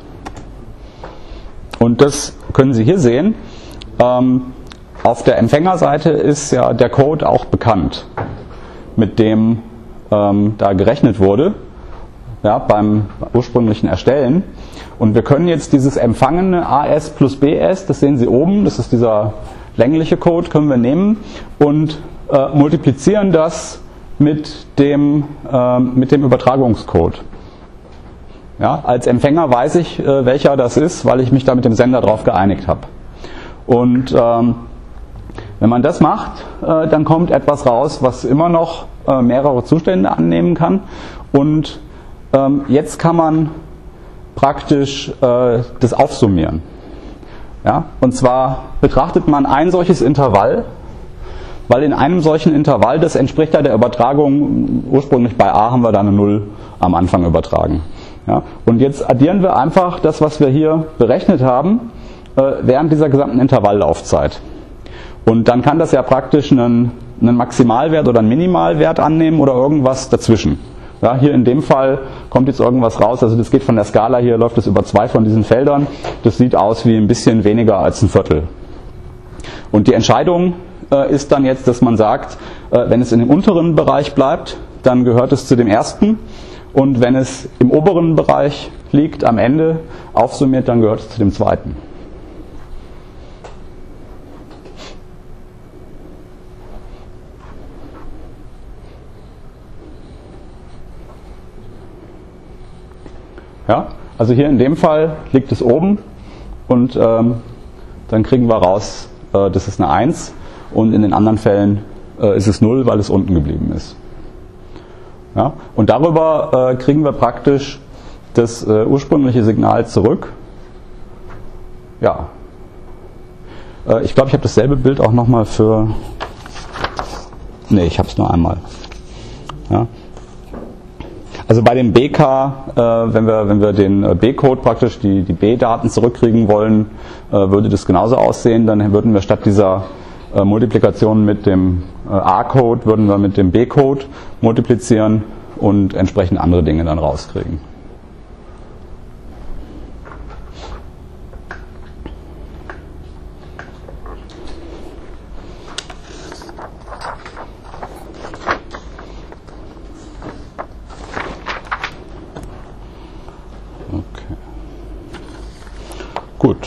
Speaker 3: Und das können Sie hier sehen. Ähm, auf der Empfängerseite ist ja der Code auch bekannt, mit dem ähm, da gerechnet wurde, ja, beim ursprünglichen Erstellen. Und wir können jetzt dieses empfangene A S plus B S, das sehen Sie oben, das ist dieser längliche Code, können wir nehmen und äh, multiplizieren das mit dem, äh, mit dem Übertragungscode. Ja, als Empfänger weiß ich, äh, welcher das ist, weil ich mich da mit dem Sender drauf geeinigt habe. Und ähm, wenn man das macht, äh, dann kommt etwas raus, was immer noch äh, mehrere Zustände annehmen kann. Und ähm, jetzt kann man praktisch äh, das aufsummieren. Ja? Und zwar betrachtet man ein solches Intervall, weil in einem solchen Intervall, das entspricht ja der Übertragung, ursprünglich bei A haben wir da eine null am Anfang übertragen. Ja? Und jetzt addieren wir einfach das, was wir hier berechnet haben, äh, während dieser gesamten Intervalllaufzeit. Und dann kann das ja praktisch einen, einen Maximalwert oder einen Minimalwert annehmen oder irgendwas dazwischen. Ja, hier in dem Fall kommt jetzt irgendwas raus, also das geht von der Skala, hier läuft es über zwei von diesen Feldern. Das sieht aus wie ein bisschen weniger als ein Viertel. Und die Entscheidung äh, ist dann jetzt, dass man sagt, äh, wenn es in dem unteren Bereich bleibt, dann gehört es zu dem ersten. Und wenn es im oberen Bereich liegt, am Ende aufsummiert, dann gehört es zu dem zweiten. Ja, also hier in dem Fall liegt es oben und ähm, dann kriegen wir raus, äh, das ist eine eins, und in den anderen Fällen äh, ist es null, weil es unten geblieben ist. Ja, und darüber äh, kriegen wir praktisch das äh, ursprüngliche Signal zurück. Ja, äh, ich glaube, ich habe dasselbe Bild auch nochmal für... Ne, ich habe es nur einmal. Ja. Also bei dem B K, äh, wenn wir, wenn wir den äh, B-Code praktisch, die, die B-Daten zurückkriegen wollen, äh, würde das genauso aussehen. Dann würden wir statt dieser äh, Multiplikation mit dem äh, A-Code, würden wir mit dem B-Code multiplizieren und entsprechend andere Dinge dann rauskriegen. Gut.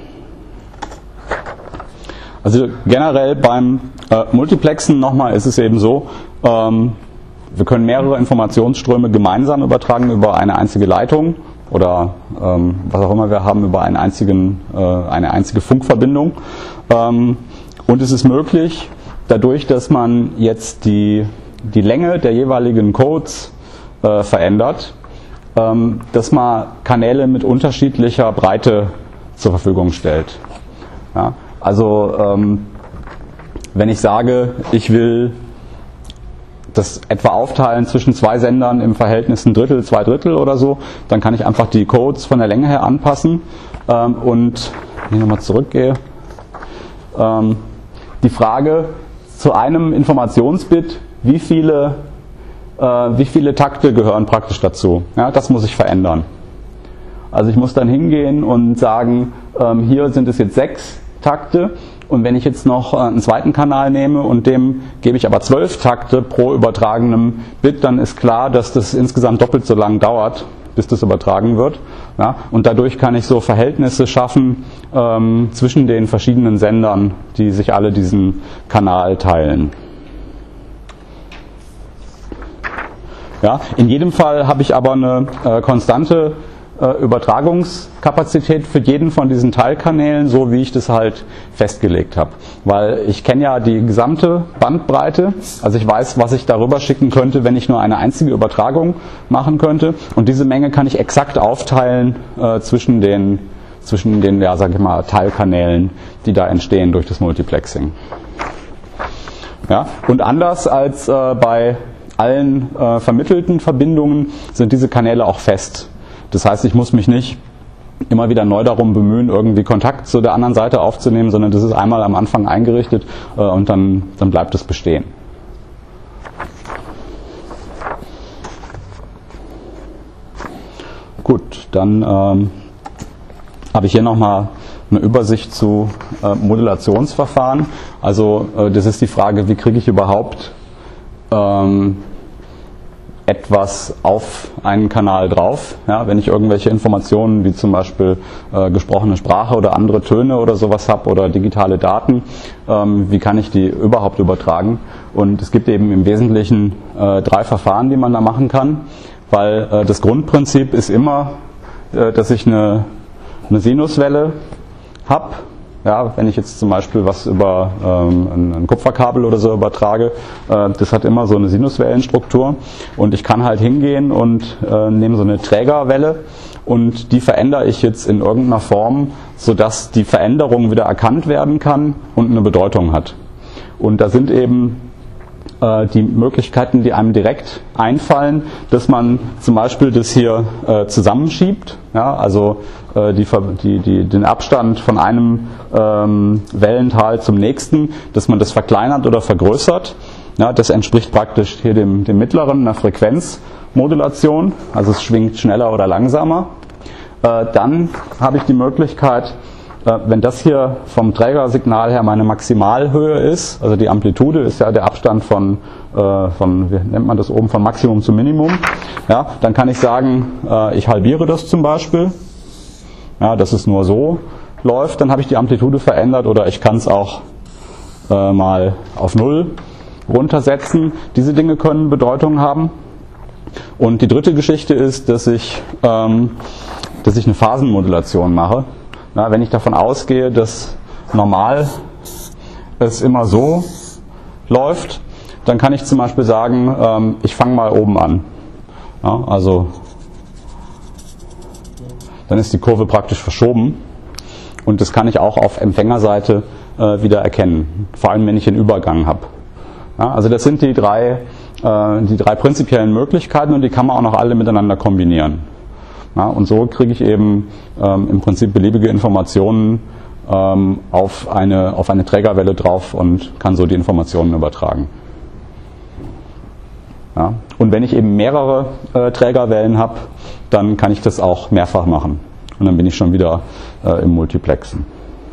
Speaker 3: Also generell beim äh, Multiplexen nochmal ist es eben so, ähm, wir können mehrere Informationsströme gemeinsam übertragen über eine einzige Leitung oder ähm, was auch immer wir haben, über einen einzigen, äh, eine einzige Funkverbindung. Ähm, und es ist möglich, dadurch, dass man jetzt die, die Länge der jeweiligen Codes äh, verändert, ähm, dass man Kanäle mit unterschiedlicher Breite zur Verfügung stellt. Ja? Also ähm, wenn ich sage, ich will das etwa aufteilen zwischen zwei Sendern im Verhältnis ein Drittel, zwei Drittel oder so, dann kann ich einfach die Codes von der Länge her anpassen. Ähm, und wenn ich nochmal zurückgehe, ähm, die Frage zu einem Informationsbit, wie viele, äh, wie viele Takte gehören praktisch dazu? Ja, das muss ich verändern. Also ich muss dann hingehen und sagen, ähm, hier sind es jetzt sechs Takte. Und wenn ich jetzt noch einen zweiten Kanal nehme und dem gebe ich aber zwölf Takte pro übertragenem Bit, dann ist klar, dass das insgesamt doppelt so lang dauert, bis das übertragen wird. Ja, und dadurch kann ich so Verhältnisse schaffen ähm, zwischen den verschiedenen Sendern, die sich alle diesen Kanal teilen. Ja, in jedem Fall habe ich aber eine äh, konstante Übertragungskapazität für jeden von diesen Teilkanälen, so wie ich das halt festgelegt habe. Weil ich kenne ja die gesamte Bandbreite, also ich weiß, was ich darüber schicken könnte, wenn ich nur eine einzige Übertragung machen könnte. Und diese Menge kann ich exakt aufteilen äh, zwischen den, zwischen den, ja, sag ich mal, Teilkanälen, die da entstehen durch das Multiplexing. Ja, und anders als äh, bei allen äh, vermittelten Verbindungen sind diese Kanäle auch fest. Das heißt, ich muss mich nicht immer wieder neu darum bemühen, irgendwie Kontakt zu der anderen Seite aufzunehmen, sondern das ist einmal am Anfang eingerichtet äh, und dann, dann bleibt es bestehen. Gut, dann ähm, habe ich hier nochmal eine Übersicht zu äh, Modulationsverfahren. Also äh, das ist die Frage, wie kriege ich überhaupt ähm, etwas auf einen Kanal drauf. Ja, wenn ich irgendwelche Informationen wie zum Beispiel äh, gesprochene Sprache oder andere Töne oder sowas habe oder digitale Daten, ähm, wie kann ich die überhaupt übertragen? Und es gibt eben im Wesentlichen äh, drei Verfahren, die man da machen kann, weil äh, das Grundprinzip ist immer, äh, dass ich eine, eine Sinuswelle habe. Ja, wenn ich jetzt zum Beispiel was über ähm, ein, ein Kupferkabel oder so übertrage, äh, das hat immer so eine Sinuswellenstruktur und ich kann halt hingehen und äh, nehme so eine Trägerwelle und die verändere ich jetzt in irgendeiner Form, sodass die Veränderung wieder erkannt werden kann und eine Bedeutung hat. Und da sind eben äh, die Möglichkeiten, die einem direkt einfallen, dass man zum Beispiel das hier äh, zusammenschiebt, ja, also äh, die, die, die, den Abstand von einem ähm, Wellental zum nächsten, dass man das verkleinert oder vergrößert. Ja, das entspricht praktisch hier dem, dem mittleren, einer Frequenzmodulation, also es schwingt schneller oder langsamer. Äh, dann habe ich die Möglichkeit, wenn das hier vom Trägersignal her meine Maximalhöhe ist, also die Amplitude ist ja der Abstand von, äh, von wie nennt man das oben, von Maximum zu Minimum, ja, dann kann ich sagen, äh, ich halbiere das zum Beispiel, ja, dass es nur so läuft, dann habe ich die Amplitude verändert oder ich kann es auch äh, mal auf Null runtersetzen. Diese Dinge können Bedeutung haben. Und die dritte Geschichte ist, dass ich, ähm, dass ich eine Phasenmodulation mache. Na, wenn ich davon ausgehe, dass normal es immer so läuft, dann kann ich zum Beispiel sagen, ähm, ich fange mal oben an. Ja, also dann ist die Kurve praktisch verschoben und das kann ich auch auf Empfängerseite äh, wieder erkennen, vor allem wenn ich einen Übergang habe. Ja, also das sind die drei, äh, die drei prinzipiellen Möglichkeiten und die kann man auch noch alle miteinander kombinieren. Ja, und so kriege ich eben ähm, im Prinzip beliebige Informationen ähm, auf, eine, auf eine Trägerwelle drauf und kann so die Informationen übertragen. Ja, und wenn ich eben mehrere äh, Trägerwellen habe, dann kann ich das auch mehrfach machen. Und dann bin ich schon wieder äh, im Multiplexen.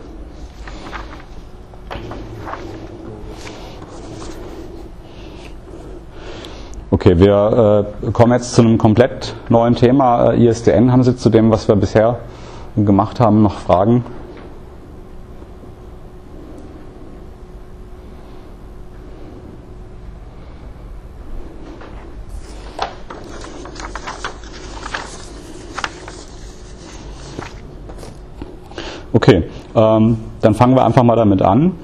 Speaker 3: Okay, wir äh, kommen jetzt zu einem komplett neuen Thema, äh, I S D N. Haben Sie zu dem, was wir bisher gemacht haben, noch Fragen? Okay, ähm, dann fangen wir einfach mal damit an.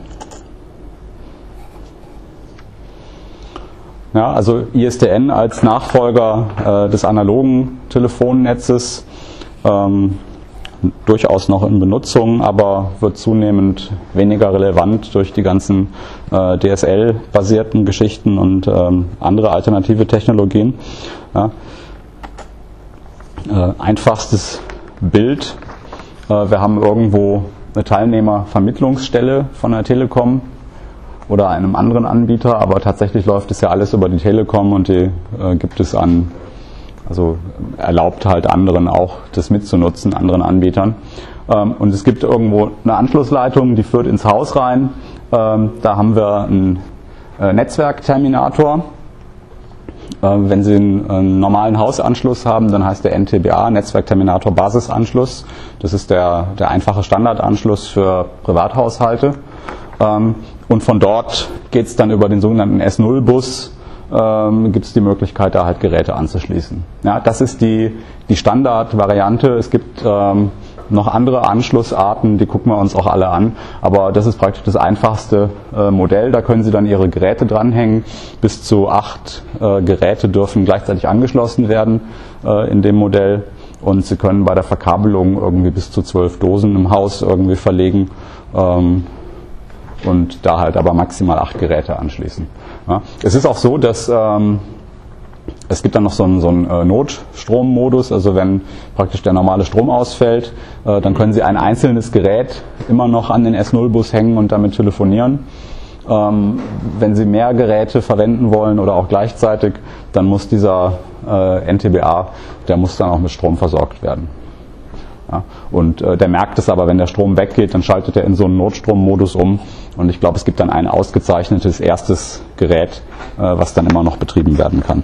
Speaker 3: Ja, also I S D N als Nachfolger äh, des analogen Telefonnetzes, ähm, durchaus noch in Benutzung, aber wird zunehmend weniger relevant durch die ganzen äh, D S L-basierten Geschichten und ähm, andere alternative Technologien. Ja. Äh, einfachstes Bild. Wir haben irgendwo eine Teilnehmervermittlungsstelle von der Telekom oder einem anderen Anbieter, aber tatsächlich läuft es ja alles über die Telekom und die äh, gibt es an, also erlaubt halt anderen auch das mitzunutzen, anderen Anbietern. Ähm, und es gibt irgendwo eine Anschlussleitung, die führt ins Haus rein. Ähm, da haben wir einen äh, Netzwerkterminator. Wenn Sie einen, einen normalen Hausanschluss haben, dann heißt der N T B A, Netzwerkterminator Basisanschluss. Das ist der, der einfache Standardanschluss für Privathaushalte. Und von dort geht es dann über den sogenannten S null Bus, ähm, gibt es die Möglichkeit, da halt Geräte anzuschließen. Ja, das ist die, die Standardvariante. Es gibt ähm, noch andere Anschlussarten, die gucken wir uns auch alle an, aber das ist praktisch das einfachste äh, Modell. Da können Sie dann Ihre Geräte dranhängen. Bis zu acht äh, Geräte dürfen gleichzeitig angeschlossen werden äh, in dem Modell und Sie können bei der Verkabelung irgendwie bis zu zwölf Dosen im Haus irgendwie verlegen ähm, und da halt aber maximal acht Geräte anschließen. Ja. Es ist auch so, dass ähm, es gibt dann noch so einen, so einen äh, Notstrommodus, also wenn praktisch der normale Strom ausfällt, äh, dann können Sie ein einzelnes Gerät immer noch an den S null Bus hängen und damit telefonieren. Ähm, wenn Sie mehr Geräte verwenden wollen oder auch gleichzeitig, dann muss dieser äh, N T B A, der muss dann auch mit Strom versorgt werden. Ja, und äh, der merkt es aber, wenn der Strom weggeht, dann schaltet er in so einen Notstrommodus um und ich glaube, es gibt dann ein ausgezeichnetes erstes Gerät, äh, was dann immer noch betrieben werden kann.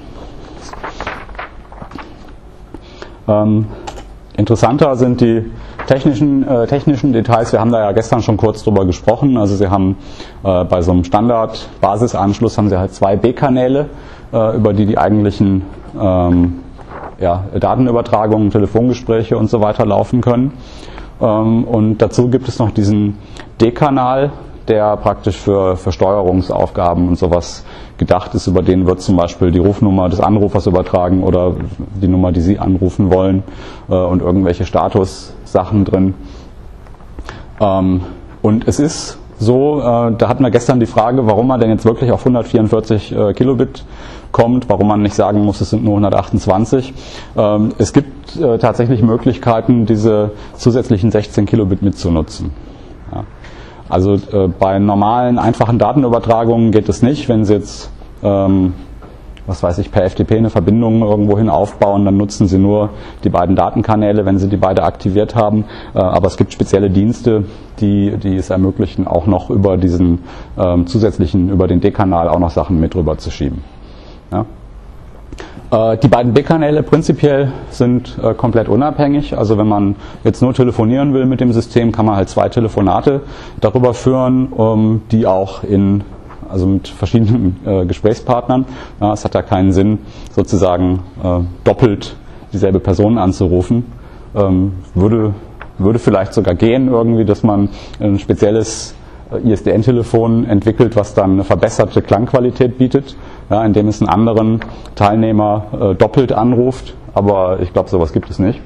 Speaker 3: Ähm, interessanter sind die technischen, äh, technischen Details. Wir haben da ja gestern schon kurz drüber gesprochen. Also Sie haben äh, bei so einem Standard-Basisanschluss haben Sie halt zwei B-Kanäle, äh, über die die eigentlichen ähm, ja, Datenübertragungen, Telefongespräche und so weiter laufen können. Ähm, und dazu gibt es noch diesen D-Kanal, der praktisch für, für Steuerungsaufgaben und sowas gedacht ist. Über den wird zum Beispiel die Rufnummer des Anrufers übertragen oder die Nummer, die Sie anrufen wollen äh, und irgendwelche Statussachen drin. Ähm, und es ist so, äh, da hatten wir gestern die Frage, warum man denn jetzt wirklich auf hundertvierundvierzig äh, Kilobit kommt, warum man nicht sagen muss, es sind nur hundertachtundzwanzig. Ähm, es gibt äh, tatsächlich Möglichkeiten, diese zusätzlichen sechzehn Kilobit mitzunutzen. Ja. Also äh, bei normalen, einfachen Datenübertragungen geht es nicht. Wenn Sie jetzt, ähm, was weiß ich, per F T P eine Verbindung irgendwohin aufbauen, dann nutzen Sie nur die beiden Datenkanäle, wenn Sie die beide aktiviert haben. Äh, aber es gibt spezielle Dienste, die, die es ermöglichen, auch noch über diesen ähm, zusätzlichen, über den D-Kanal auch noch Sachen mit rüber zu schieben. Ja. Die beiden B-Kanäle prinzipiell sind äh, komplett unabhängig. Also wenn man jetzt nur telefonieren will mit dem System, kann man halt zwei Telefonate darüber führen, um, die auch in, also mit verschiedenen äh, Gesprächspartnern. Ja, es hat ja keinen Sinn, sozusagen äh, doppelt dieselbe Person anzurufen. Ähm, würde, würde vielleicht sogar gehen irgendwie, dass man ein spezielles I S D N-Telefon entwickelt, was dann eine verbesserte Klangqualität bietet, ja, indem es einen anderen Teilnehmer äh, doppelt anruft, aber ich glaube, sowas gibt es nicht.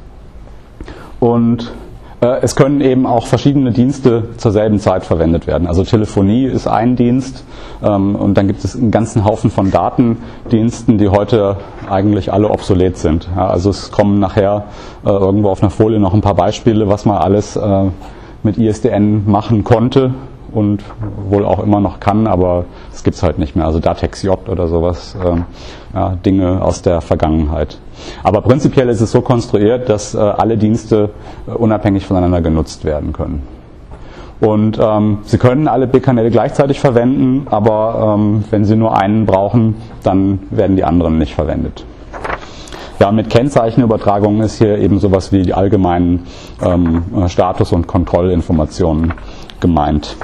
Speaker 3: Und äh, es können eben auch verschiedene Dienste zur selben Zeit verwendet werden. Also Telefonie ist ein Dienst ähm, und dann gibt es einen ganzen Haufen von Datendiensten, die heute eigentlich alle obsolet sind. Ja, also es kommen nachher äh, irgendwo auf einer Folie noch ein paar Beispiele, was man alles äh, mit I S D N machen konnte und wohl auch immer noch kann, aber das gibt es halt nicht mehr. Also Datex J oder sowas, ähm, ja, Dinge aus der Vergangenheit. Aber prinzipiell ist es so konstruiert, dass äh, alle Dienste äh, unabhängig voneinander genutzt werden können. Und ähm, Sie können alle B-Kanäle gleichzeitig verwenden, aber ähm, wenn Sie nur einen brauchen, dann werden die anderen nicht verwendet. Ja, mit Kennzeichenübertragung ist hier eben sowas wie die allgemeinen ähm, Status- und Kontrollinformationen gemeint.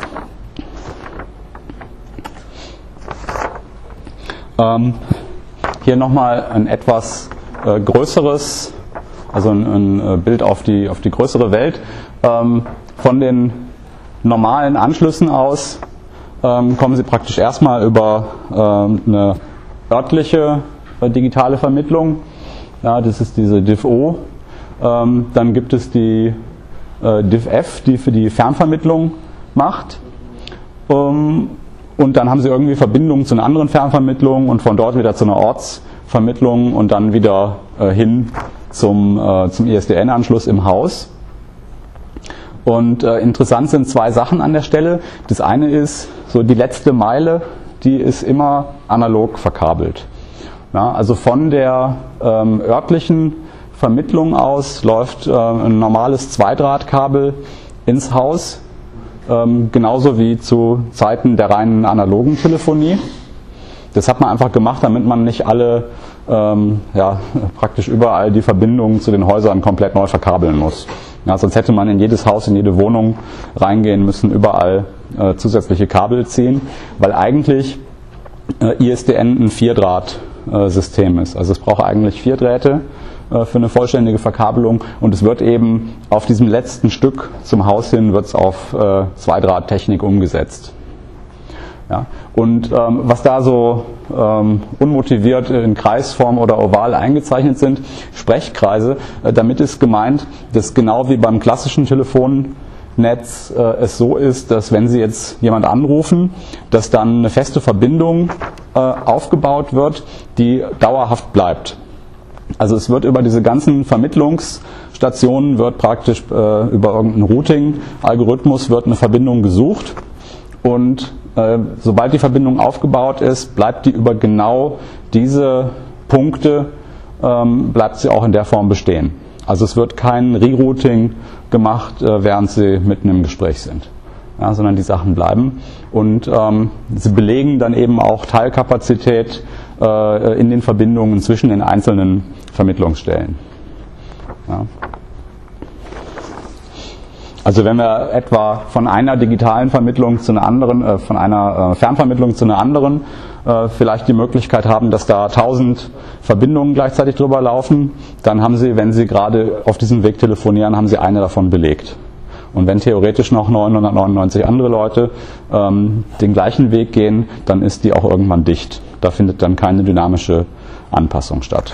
Speaker 3: Ähm, hier nochmal ein etwas äh, größeres, also ein, ein Bild auf die, auf die größere Welt. Ähm, von den normalen Anschlüssen aus ähm, kommen Sie praktisch erstmal über ähm, eine örtliche äh, digitale Vermittlung. Ja, das ist diese D I V-O. Ähm, dann gibt es die äh, D I V-F, die für die Fernvermittlung macht. Um, und dann haben Sie irgendwie Verbindungen zu einer anderen Fernvermittlung und von dort wieder zu einer Ortsvermittlung und dann wieder äh, hin zum, äh, zum I S D N-Anschluss im Haus. Und äh, interessant sind zwei Sachen an der Stelle. Das eine ist, so die letzte Meile, die ist immer analog verkabelt. Ja, also von der ähm, örtlichen Vermittlung aus läuft äh, ein normales Zweidrahtkabel ins Haus, ähm, genauso wie zu Zeiten der reinen analogen Telefonie. Das hat man einfach gemacht, damit man nicht alle, ähm, ja, praktisch überall die Verbindungen zu den Häusern komplett neu verkabeln muss. Ja, sonst hätte man in jedes Haus, in jede Wohnung reingehen müssen, überall äh, zusätzliche Kabel ziehen, weil eigentlich äh, I S D N ein Vierdraht-System ist. Also es braucht eigentlich vier Drähte äh, für eine vollständige Verkabelung und es wird eben auf diesem letzten Stück zum Haus hin wird es auf äh, Zweidrahttechnik umgesetzt. Ja, und ähm, was da so ähm, unmotiviert in Kreisform oder oval eingezeichnet sind, Sprechkreise, äh, damit ist gemeint, dass genau wie beim klassischen Telefonnetz äh, es so ist, dass wenn Sie jetzt jemand anrufen, dass dann eine feste Verbindung äh, aufgebaut wird, die dauerhaft bleibt. Also es wird über diese ganzen Vermittlungsstationen wird praktisch äh, über irgendeinen Routing-Algorithmus wird eine Verbindung gesucht und sobald die Verbindung aufgebaut ist, bleibt die über genau diese Punkte, ähm, bleibt sie auch in der Form bestehen. Also es wird kein Rerouting gemacht, äh, während Sie mitten im Gespräch sind, ja, sondern die Sachen bleiben. Und ähm, sie belegen dann eben auch Teilkapazität äh, in den Verbindungen zwischen den einzelnen Vermittlungsstellen. Ja. Also wenn wir etwa von einer digitalen Vermittlung zu einer anderen, äh, von einer äh, Fernvermittlung zu einer anderen äh, vielleicht die Möglichkeit haben, dass da tausend Verbindungen gleichzeitig drüber laufen, dann haben Sie, wenn Sie gerade auf diesem Weg telefonieren, haben Sie eine davon belegt. Und wenn theoretisch noch neunhundertneunundneunzig andere Leute ähm, den gleichen Weg gehen, dann ist die auch irgendwann dicht. Da findet dann keine dynamische Anpassung statt.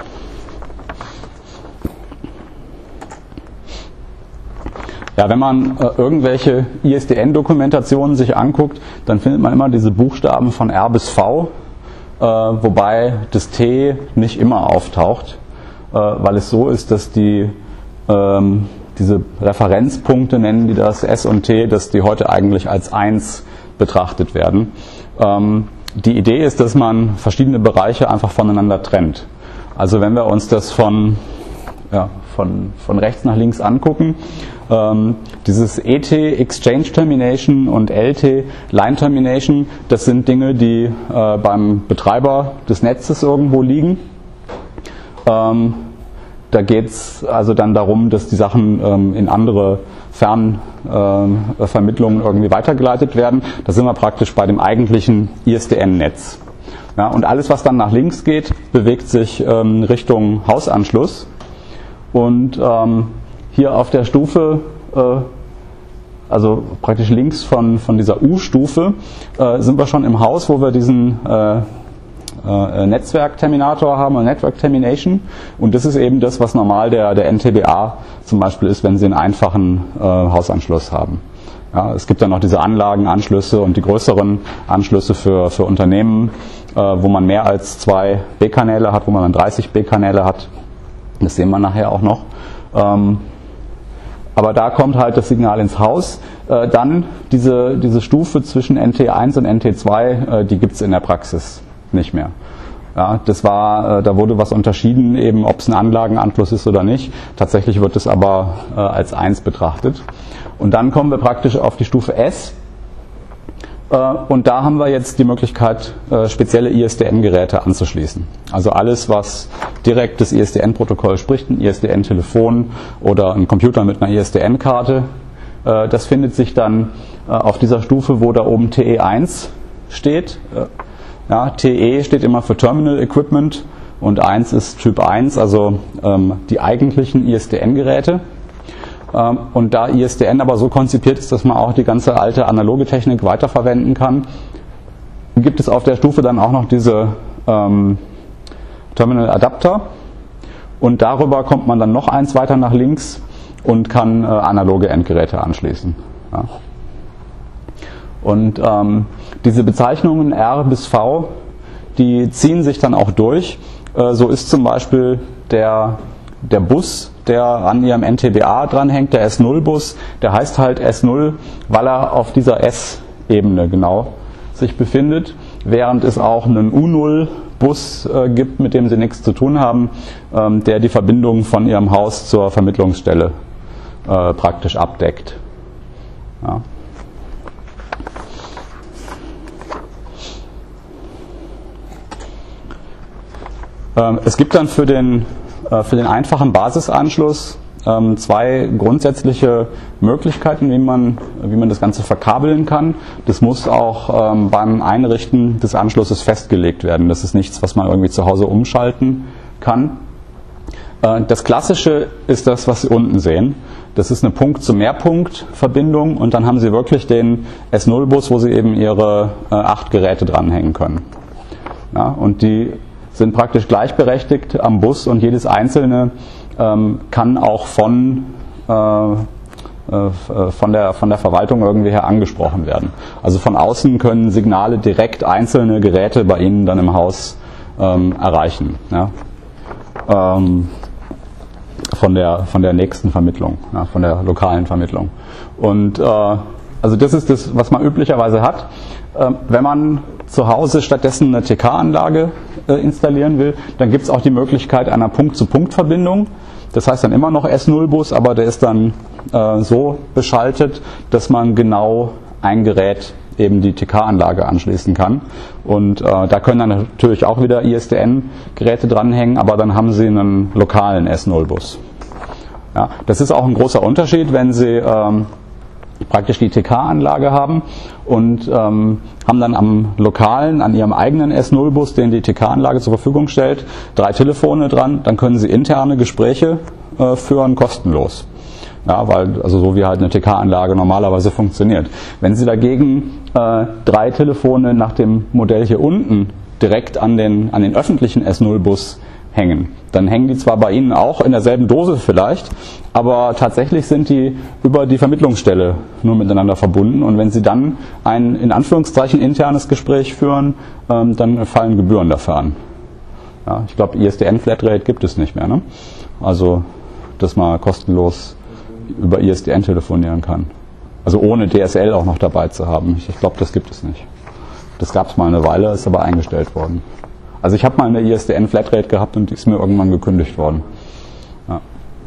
Speaker 3: Ja, wenn man äh, irgendwelche I S D N-Dokumentationen sich anguckt, dann findet man immer diese Buchstaben von R bis V, äh, wobei das T nicht immer auftaucht, äh, weil es so ist, dass die ähm, diese Referenzpunkte, nennen die das S und T, dass die heute eigentlich als eins betrachtet werden. Ähm, die Idee ist, dass man verschiedene Bereiche einfach voneinander trennt. Also wenn wir uns das von, ja, von, von rechts nach links angucken, Ähm, dieses E T, Exchange Termination, und L T, Line Termination, das sind Dinge, die äh, beim Betreiber des Netzes irgendwo liegen. Ähm, da geht es also dann darum, dass die Sachen ähm, in andere Fernvermittlungen äh, irgendwie weitergeleitet werden. Da sind wir praktisch bei dem eigentlichen I S D N-Netz. Ja, und alles, was dann nach links geht, bewegt sich ähm, Richtung Hausanschluss. Und ähm, hier auf der Stufe, äh, also praktisch links von, von dieser U-Stufe, äh, sind wir schon im Haus, wo wir diesen äh, äh, Netzwerkterminator haben, oder Network Termination. Und das ist eben das, was normal der, der N T B A zum Beispiel ist, wenn Sie einen einfachen äh, Hausanschluss haben. Ja, es gibt dann noch diese Anlagenanschlüsse und die größeren Anschlüsse für, für Unternehmen, äh, wo man mehr als zwei B-Kanäle hat, wo man dann dreißig B-Kanäle hat. Das sehen wir nachher auch noch. Ähm, Aber da kommt halt das Signal ins Haus. Äh, dann diese, diese Stufe zwischen N T eins und N T zwei, äh, die gibt es in der Praxis nicht mehr. Ja, das war, äh, da wurde was unterschieden, eben ob es ein Anlagenanschluss ist oder nicht. Tatsächlich wird es aber äh, als eins betrachtet. Und dann kommen wir praktisch auf die Stufe S. Und da haben wir jetzt die Möglichkeit, spezielle I S D N-Geräte anzuschließen. Also alles, was direkt das I S D N-Protokoll spricht, ein I S D N-Telefon oder ein Computer mit einer I S D N-Karte, das findet sich dann auf dieser Stufe, wo da oben T E eins steht. Ja, T E steht immer für Terminal Equipment und eins ist Typ eins, also die eigentlichen I S D N-Geräte. Und da I S D N aber so konzipiert ist, dass man auch die ganze alte analoge Technik weiterverwenden kann, gibt es auf der Stufe dann auch noch diese ähm, Terminal Adapter. Und darüber kommt man dann noch eins weiter nach links und kann äh, analoge Endgeräte anschließen. Ja. Und ähm, diese Bezeichnungen R bis V, die ziehen sich dann auch durch. Äh, so ist zum Beispiel der, der Bus, der an ihrem N T B A dranhängt, der S null Bus, der heißt halt S null, weil er auf dieser S-Ebene genau sich befindet, während es auch einen U null Bus äh, gibt, mit dem sie nichts zu tun haben, ähm, der die Verbindung von ihrem Haus zur Vermittlungsstelle äh, praktisch abdeckt. Ja. Ähm, es gibt dann für den Für den einfachen Basisanschluss ähm, zwei grundsätzliche Möglichkeiten, wie man, wie man das Ganze verkabeln kann. Das muss auch ähm, beim Einrichten des Anschlusses festgelegt werden. Das ist nichts, was man irgendwie zu Hause umschalten kann. Äh, das Klassische ist das, was Sie unten sehen. Das ist eine Punkt-zu-Mehrpunkt-Verbindung und dann haben Sie wirklich den S null Bus, wo Sie eben Ihre äh, acht Geräte dranhängen können. Ja, und die sind praktisch gleichberechtigt am Bus und jedes einzelne ähm, kann auch von, äh, äh, von, der, von der Verwaltung irgendwie her angesprochen werden. Also von außen können Signale direkt einzelne Geräte bei Ihnen dann im Haus ähm, erreichen. Ja? Ähm, von, der, von der nächsten Vermittlung, ja, von der lokalen Vermittlung. Und äh, also das ist das, was man üblicherweise hat. Ähm, wenn man zu Hause stattdessen eine T K-Anlage äh, installieren will, dann gibt es auch die Möglichkeit einer Punkt-zu-Punkt-Verbindung. Das heißt dann immer noch S null Bus, aber der ist dann äh, so beschaltet, dass man genau ein Gerät eben die T K-Anlage anschließen kann. Und äh, da können dann natürlich auch wieder I S D N-Geräte dranhängen, aber dann haben Sie einen lokalen S null Bus. Ja, das ist auch ein großer Unterschied, wenn Sie ähm, praktisch die T K-Anlage haben und ähm, haben dann am lokalen, an ihrem eigenen S null Bus, den die T K-Anlage zur Verfügung stellt, drei Telefone dran, dann können Sie interne Gespräche äh, führen, kostenlos. Ja, weil, also so wie halt eine T K-Anlage normalerweise funktioniert. Wenn Sie dagegen äh, drei Telefone nach dem Modell hier unten direkt an den, an den öffentlichen S null Bus hängen, dann hängen die zwar bei Ihnen auch in derselben Dose vielleicht, aber tatsächlich sind die über die Vermittlungsstelle nur miteinander verbunden und wenn Sie dann ein in Anführungszeichen internes Gespräch führen, ähm, dann fallen Gebühren dafür an. Ja, ich glaube, I S D N-Flatrate gibt es nicht mehr, ne? Also, dass man kostenlos über I S D N telefonieren kann. Also ohne D S L auch noch dabei zu haben. Ich, ich glaube, das gibt es nicht. Das gab es mal eine Weile, ist aber eingestellt worden. Also ich habe mal eine I S D N-Flatrate gehabt und die ist mir irgendwann gekündigt worden. Ja,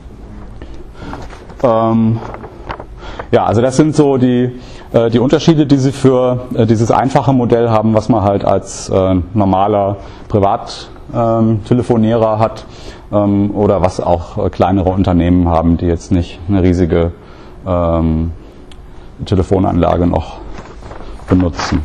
Speaker 3: ähm, ja also das sind so die, äh, die Unterschiede, die Sie für äh, dieses einfache Modell haben, was man halt als äh, normaler Privattelefonierer ähm, hat ähm, oder was auch äh, kleinere Unternehmen haben, die jetzt nicht eine riesige ähm, Telefonanlage noch benutzen.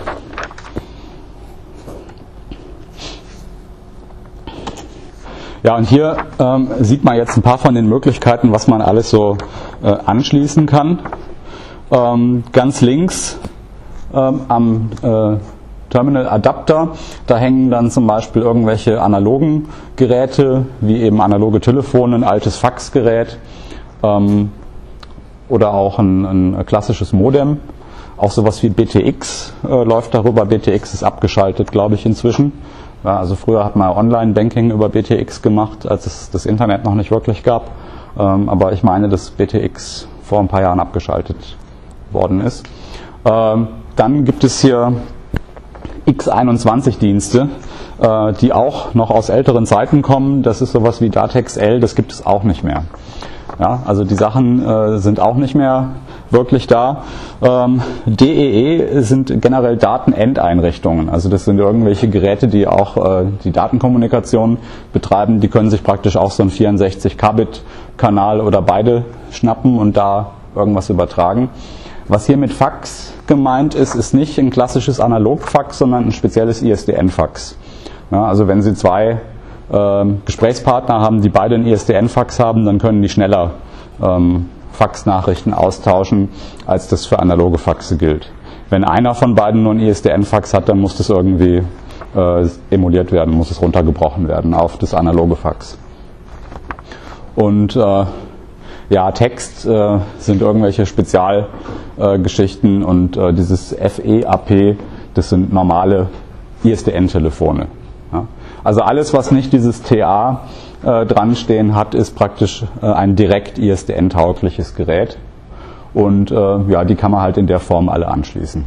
Speaker 3: Ja, und hier ähm, sieht man jetzt ein paar von den Möglichkeiten, was man alles so äh, anschließen kann. Ähm, ganz links ähm, am äh, Terminal Adapter, da hängen dann zum Beispiel irgendwelche analogen Geräte, wie eben analoge Telefone, ein altes Faxgerät ähm, oder auch ein, ein klassisches Modem. Auch sowas wie B T X äh, läuft darüber. B T X ist abgeschaltet, glaube ich, inzwischen. Ja, also früher hat man Online-Banking über B T X gemacht, als es das Internet noch nicht wirklich gab. Ähm, aber ich meine, dass B T X vor ein paar Jahren abgeschaltet worden ist. Ähm, dann gibt es hier X einundzwanzig Dienste, äh, die auch noch aus älteren Zeiten kommen. Das ist sowas wie Datex L, das gibt es auch nicht mehr. Ja, also die Sachen äh, sind auch nicht mehr wirklich da. Ähm, D E E sind generell Datenendeinrichtungen. Also das sind irgendwelche Geräte, die auch äh, die Datenkommunikation betreiben. Die können sich praktisch auch so einen vierundsechzig Kbit Kanal oder beide schnappen und da irgendwas übertragen. Was hier mit Fax gemeint ist, ist nicht ein klassisches Analogfax, sondern ein spezielles I S D N-Fax. Ja, also wenn Sie zwei ähm, Gesprächspartner haben, die beide ein I S D N-Fax haben, dann können die schneller ähm, Faxnachrichten austauschen, als das für analoge Faxe gilt. Wenn einer von beiden nur ein I S D N-Fax hat, dann muss das irgendwie äh, emuliert werden, muss es runtergebrochen werden auf das analoge Fax. Und äh, ja, Text äh, sind irgendwelche Spezialgeschichten äh, und äh, dieses F E A P, das sind normale I S D N-Telefone. Ja. Also alles, was nicht dieses T A äh, dran stehen hat, ist praktisch äh, ein direkt I S D N-taugliches Gerät. Und äh, ja, die kann man halt in der Form alle anschließen.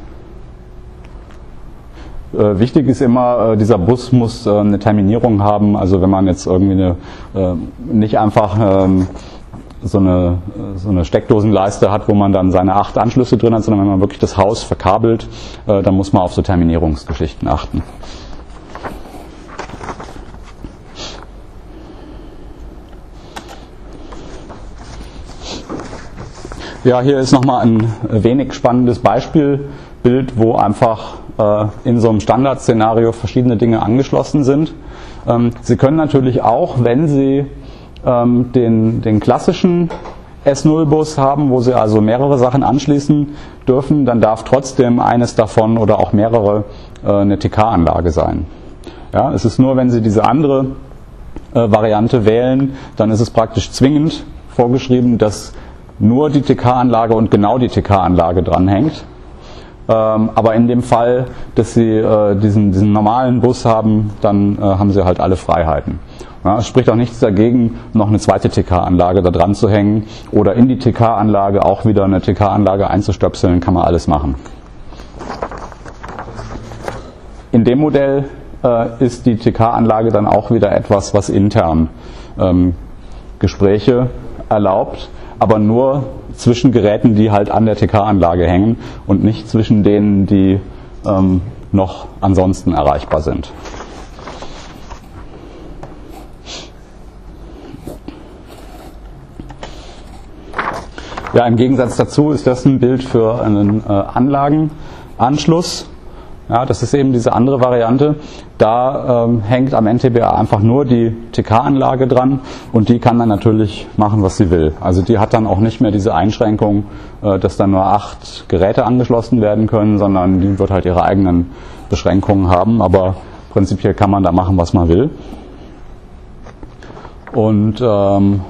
Speaker 3: Äh, wichtig ist immer, äh, dieser Bus muss äh, eine Terminierung haben. Also wenn man jetzt irgendwie eine, äh, nicht einfach ähm, so eine, so eine Steckdosenleiste hat, wo man dann seine acht Anschlüsse drin hat, sondern wenn man wirklich das Haus verkabelt, äh, dann muss man auf so Terminierungsgeschichten achten. Ja, hier ist nochmal ein wenig spannendes Beispielbild, wo einfach äh, in so einem Standardszenario verschiedene Dinge angeschlossen sind. Ähm, Sie können natürlich auch, wenn Sie ähm, den, den klassischen S null Bus haben, wo Sie also mehrere Sachen anschließen dürfen, dann darf trotzdem eines davon oder auch mehrere äh, eine T K-Anlage sein. Ja, es ist nur, wenn Sie diese andere äh, Variante wählen, dann ist es praktisch zwingend vorgeschrieben, dass nur die T K-Anlage und genau die T K-Anlage dranhängt. Ähm, aber in dem Fall, dass Sie äh, diesen, diesen normalen Bus haben, dann äh, haben Sie halt alle Freiheiten. Ja, es spricht auch nichts dagegen, noch eine zweite T K-Anlage da dran zu hängen oder in die T K-Anlage auch wieder eine T K-Anlage einzustöpseln, kann man alles machen. In dem Modell äh, ist die T K-Anlage dann auch wieder etwas, was intern ähm, Gespräche erlaubt, aber nur zwischen Geräten, die halt an der T K-Anlage hängen und nicht zwischen denen, die ähm, noch ansonsten erreichbar sind. Ja, im Gegensatz dazu ist das ein Bild für einen äh, Anlagenanschluss. Ja, das ist eben diese andere Variante. Da ähm, hängt am N T B A einfach nur die T K-Anlage dran und die kann dann natürlich machen, was sie will. Also die hat dann auch nicht mehr diese Einschränkung, äh, dass dann nur acht Geräte angeschlossen werden können, sondern die wird halt ihre eigenen Beschränkungen haben. Aber prinzipiell kann man da machen, was man will. Und ähm,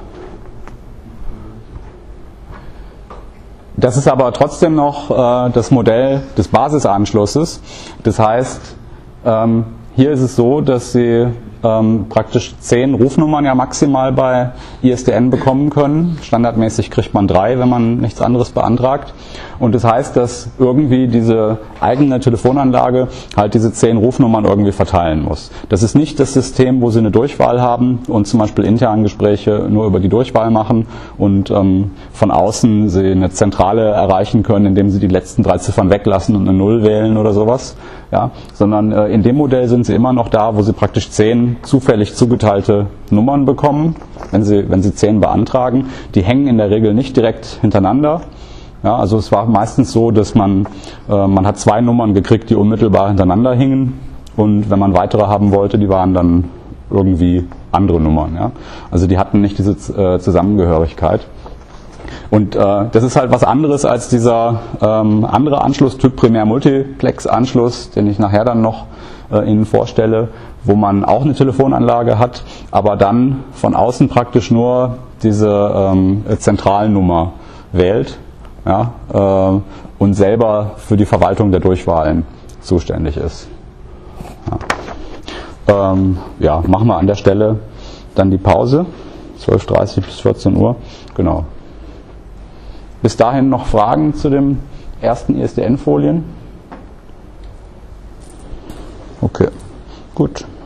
Speaker 3: das ist aber trotzdem noch äh, das Modell des Basisanschlusses. Das heißt, ähm, hier ist es so, dass Sie ähm, praktisch zehn Rufnummern ja maximal bei I S D N bekommen können. Standardmäßig kriegt man drei, wenn man nichts anderes beantragt. Und das heißt, dass irgendwie diese eigene Telefonanlage halt diese zehn Rufnummern irgendwie verteilen muss. Das ist nicht das System, wo Sie eine Durchwahl haben und zum Beispiel interne Gespräche nur über die Durchwahl machen und ähm, von außen Sie eine Zentrale erreichen können, indem Sie die letzten drei Ziffern weglassen und eine Null wählen oder sowas. Ja, sondern äh, in dem Modell sind Sie immer noch da, wo Sie praktisch zehn zufällig zugeteilte Nummern bekommen, wenn Sie, wenn Sie zehn beantragen. Die hängen in der Regel nicht direkt hintereinander. Ja, also es war meistens so, dass man, äh, man hat zwei Nummern gekriegt, die unmittelbar hintereinander hingen, und wenn man weitere haben wollte, die waren dann irgendwie andere Nummern. Ja. Also die hatten nicht diese äh, Zusammengehörigkeit. Und äh, das ist halt was anderes als dieser ähm, andere Anschlusstyp, Primär-Multiplex-Anschluss, den ich nachher dann noch äh, Ihnen vorstelle, wo man auch eine Telefonanlage hat, aber dann von außen praktisch nur diese ähm, Zentralnummer wählt, ja, äh, und selber für die Verwaltung der Durchwahlen zuständig ist. Ja, ähm, ja, machen wir an der Stelle dann die Pause, zwölf Uhr dreißig bis vierzehn Uhr, genau. Bis dahin noch Fragen zu den ersten I S D N-Folien? Okay, gut.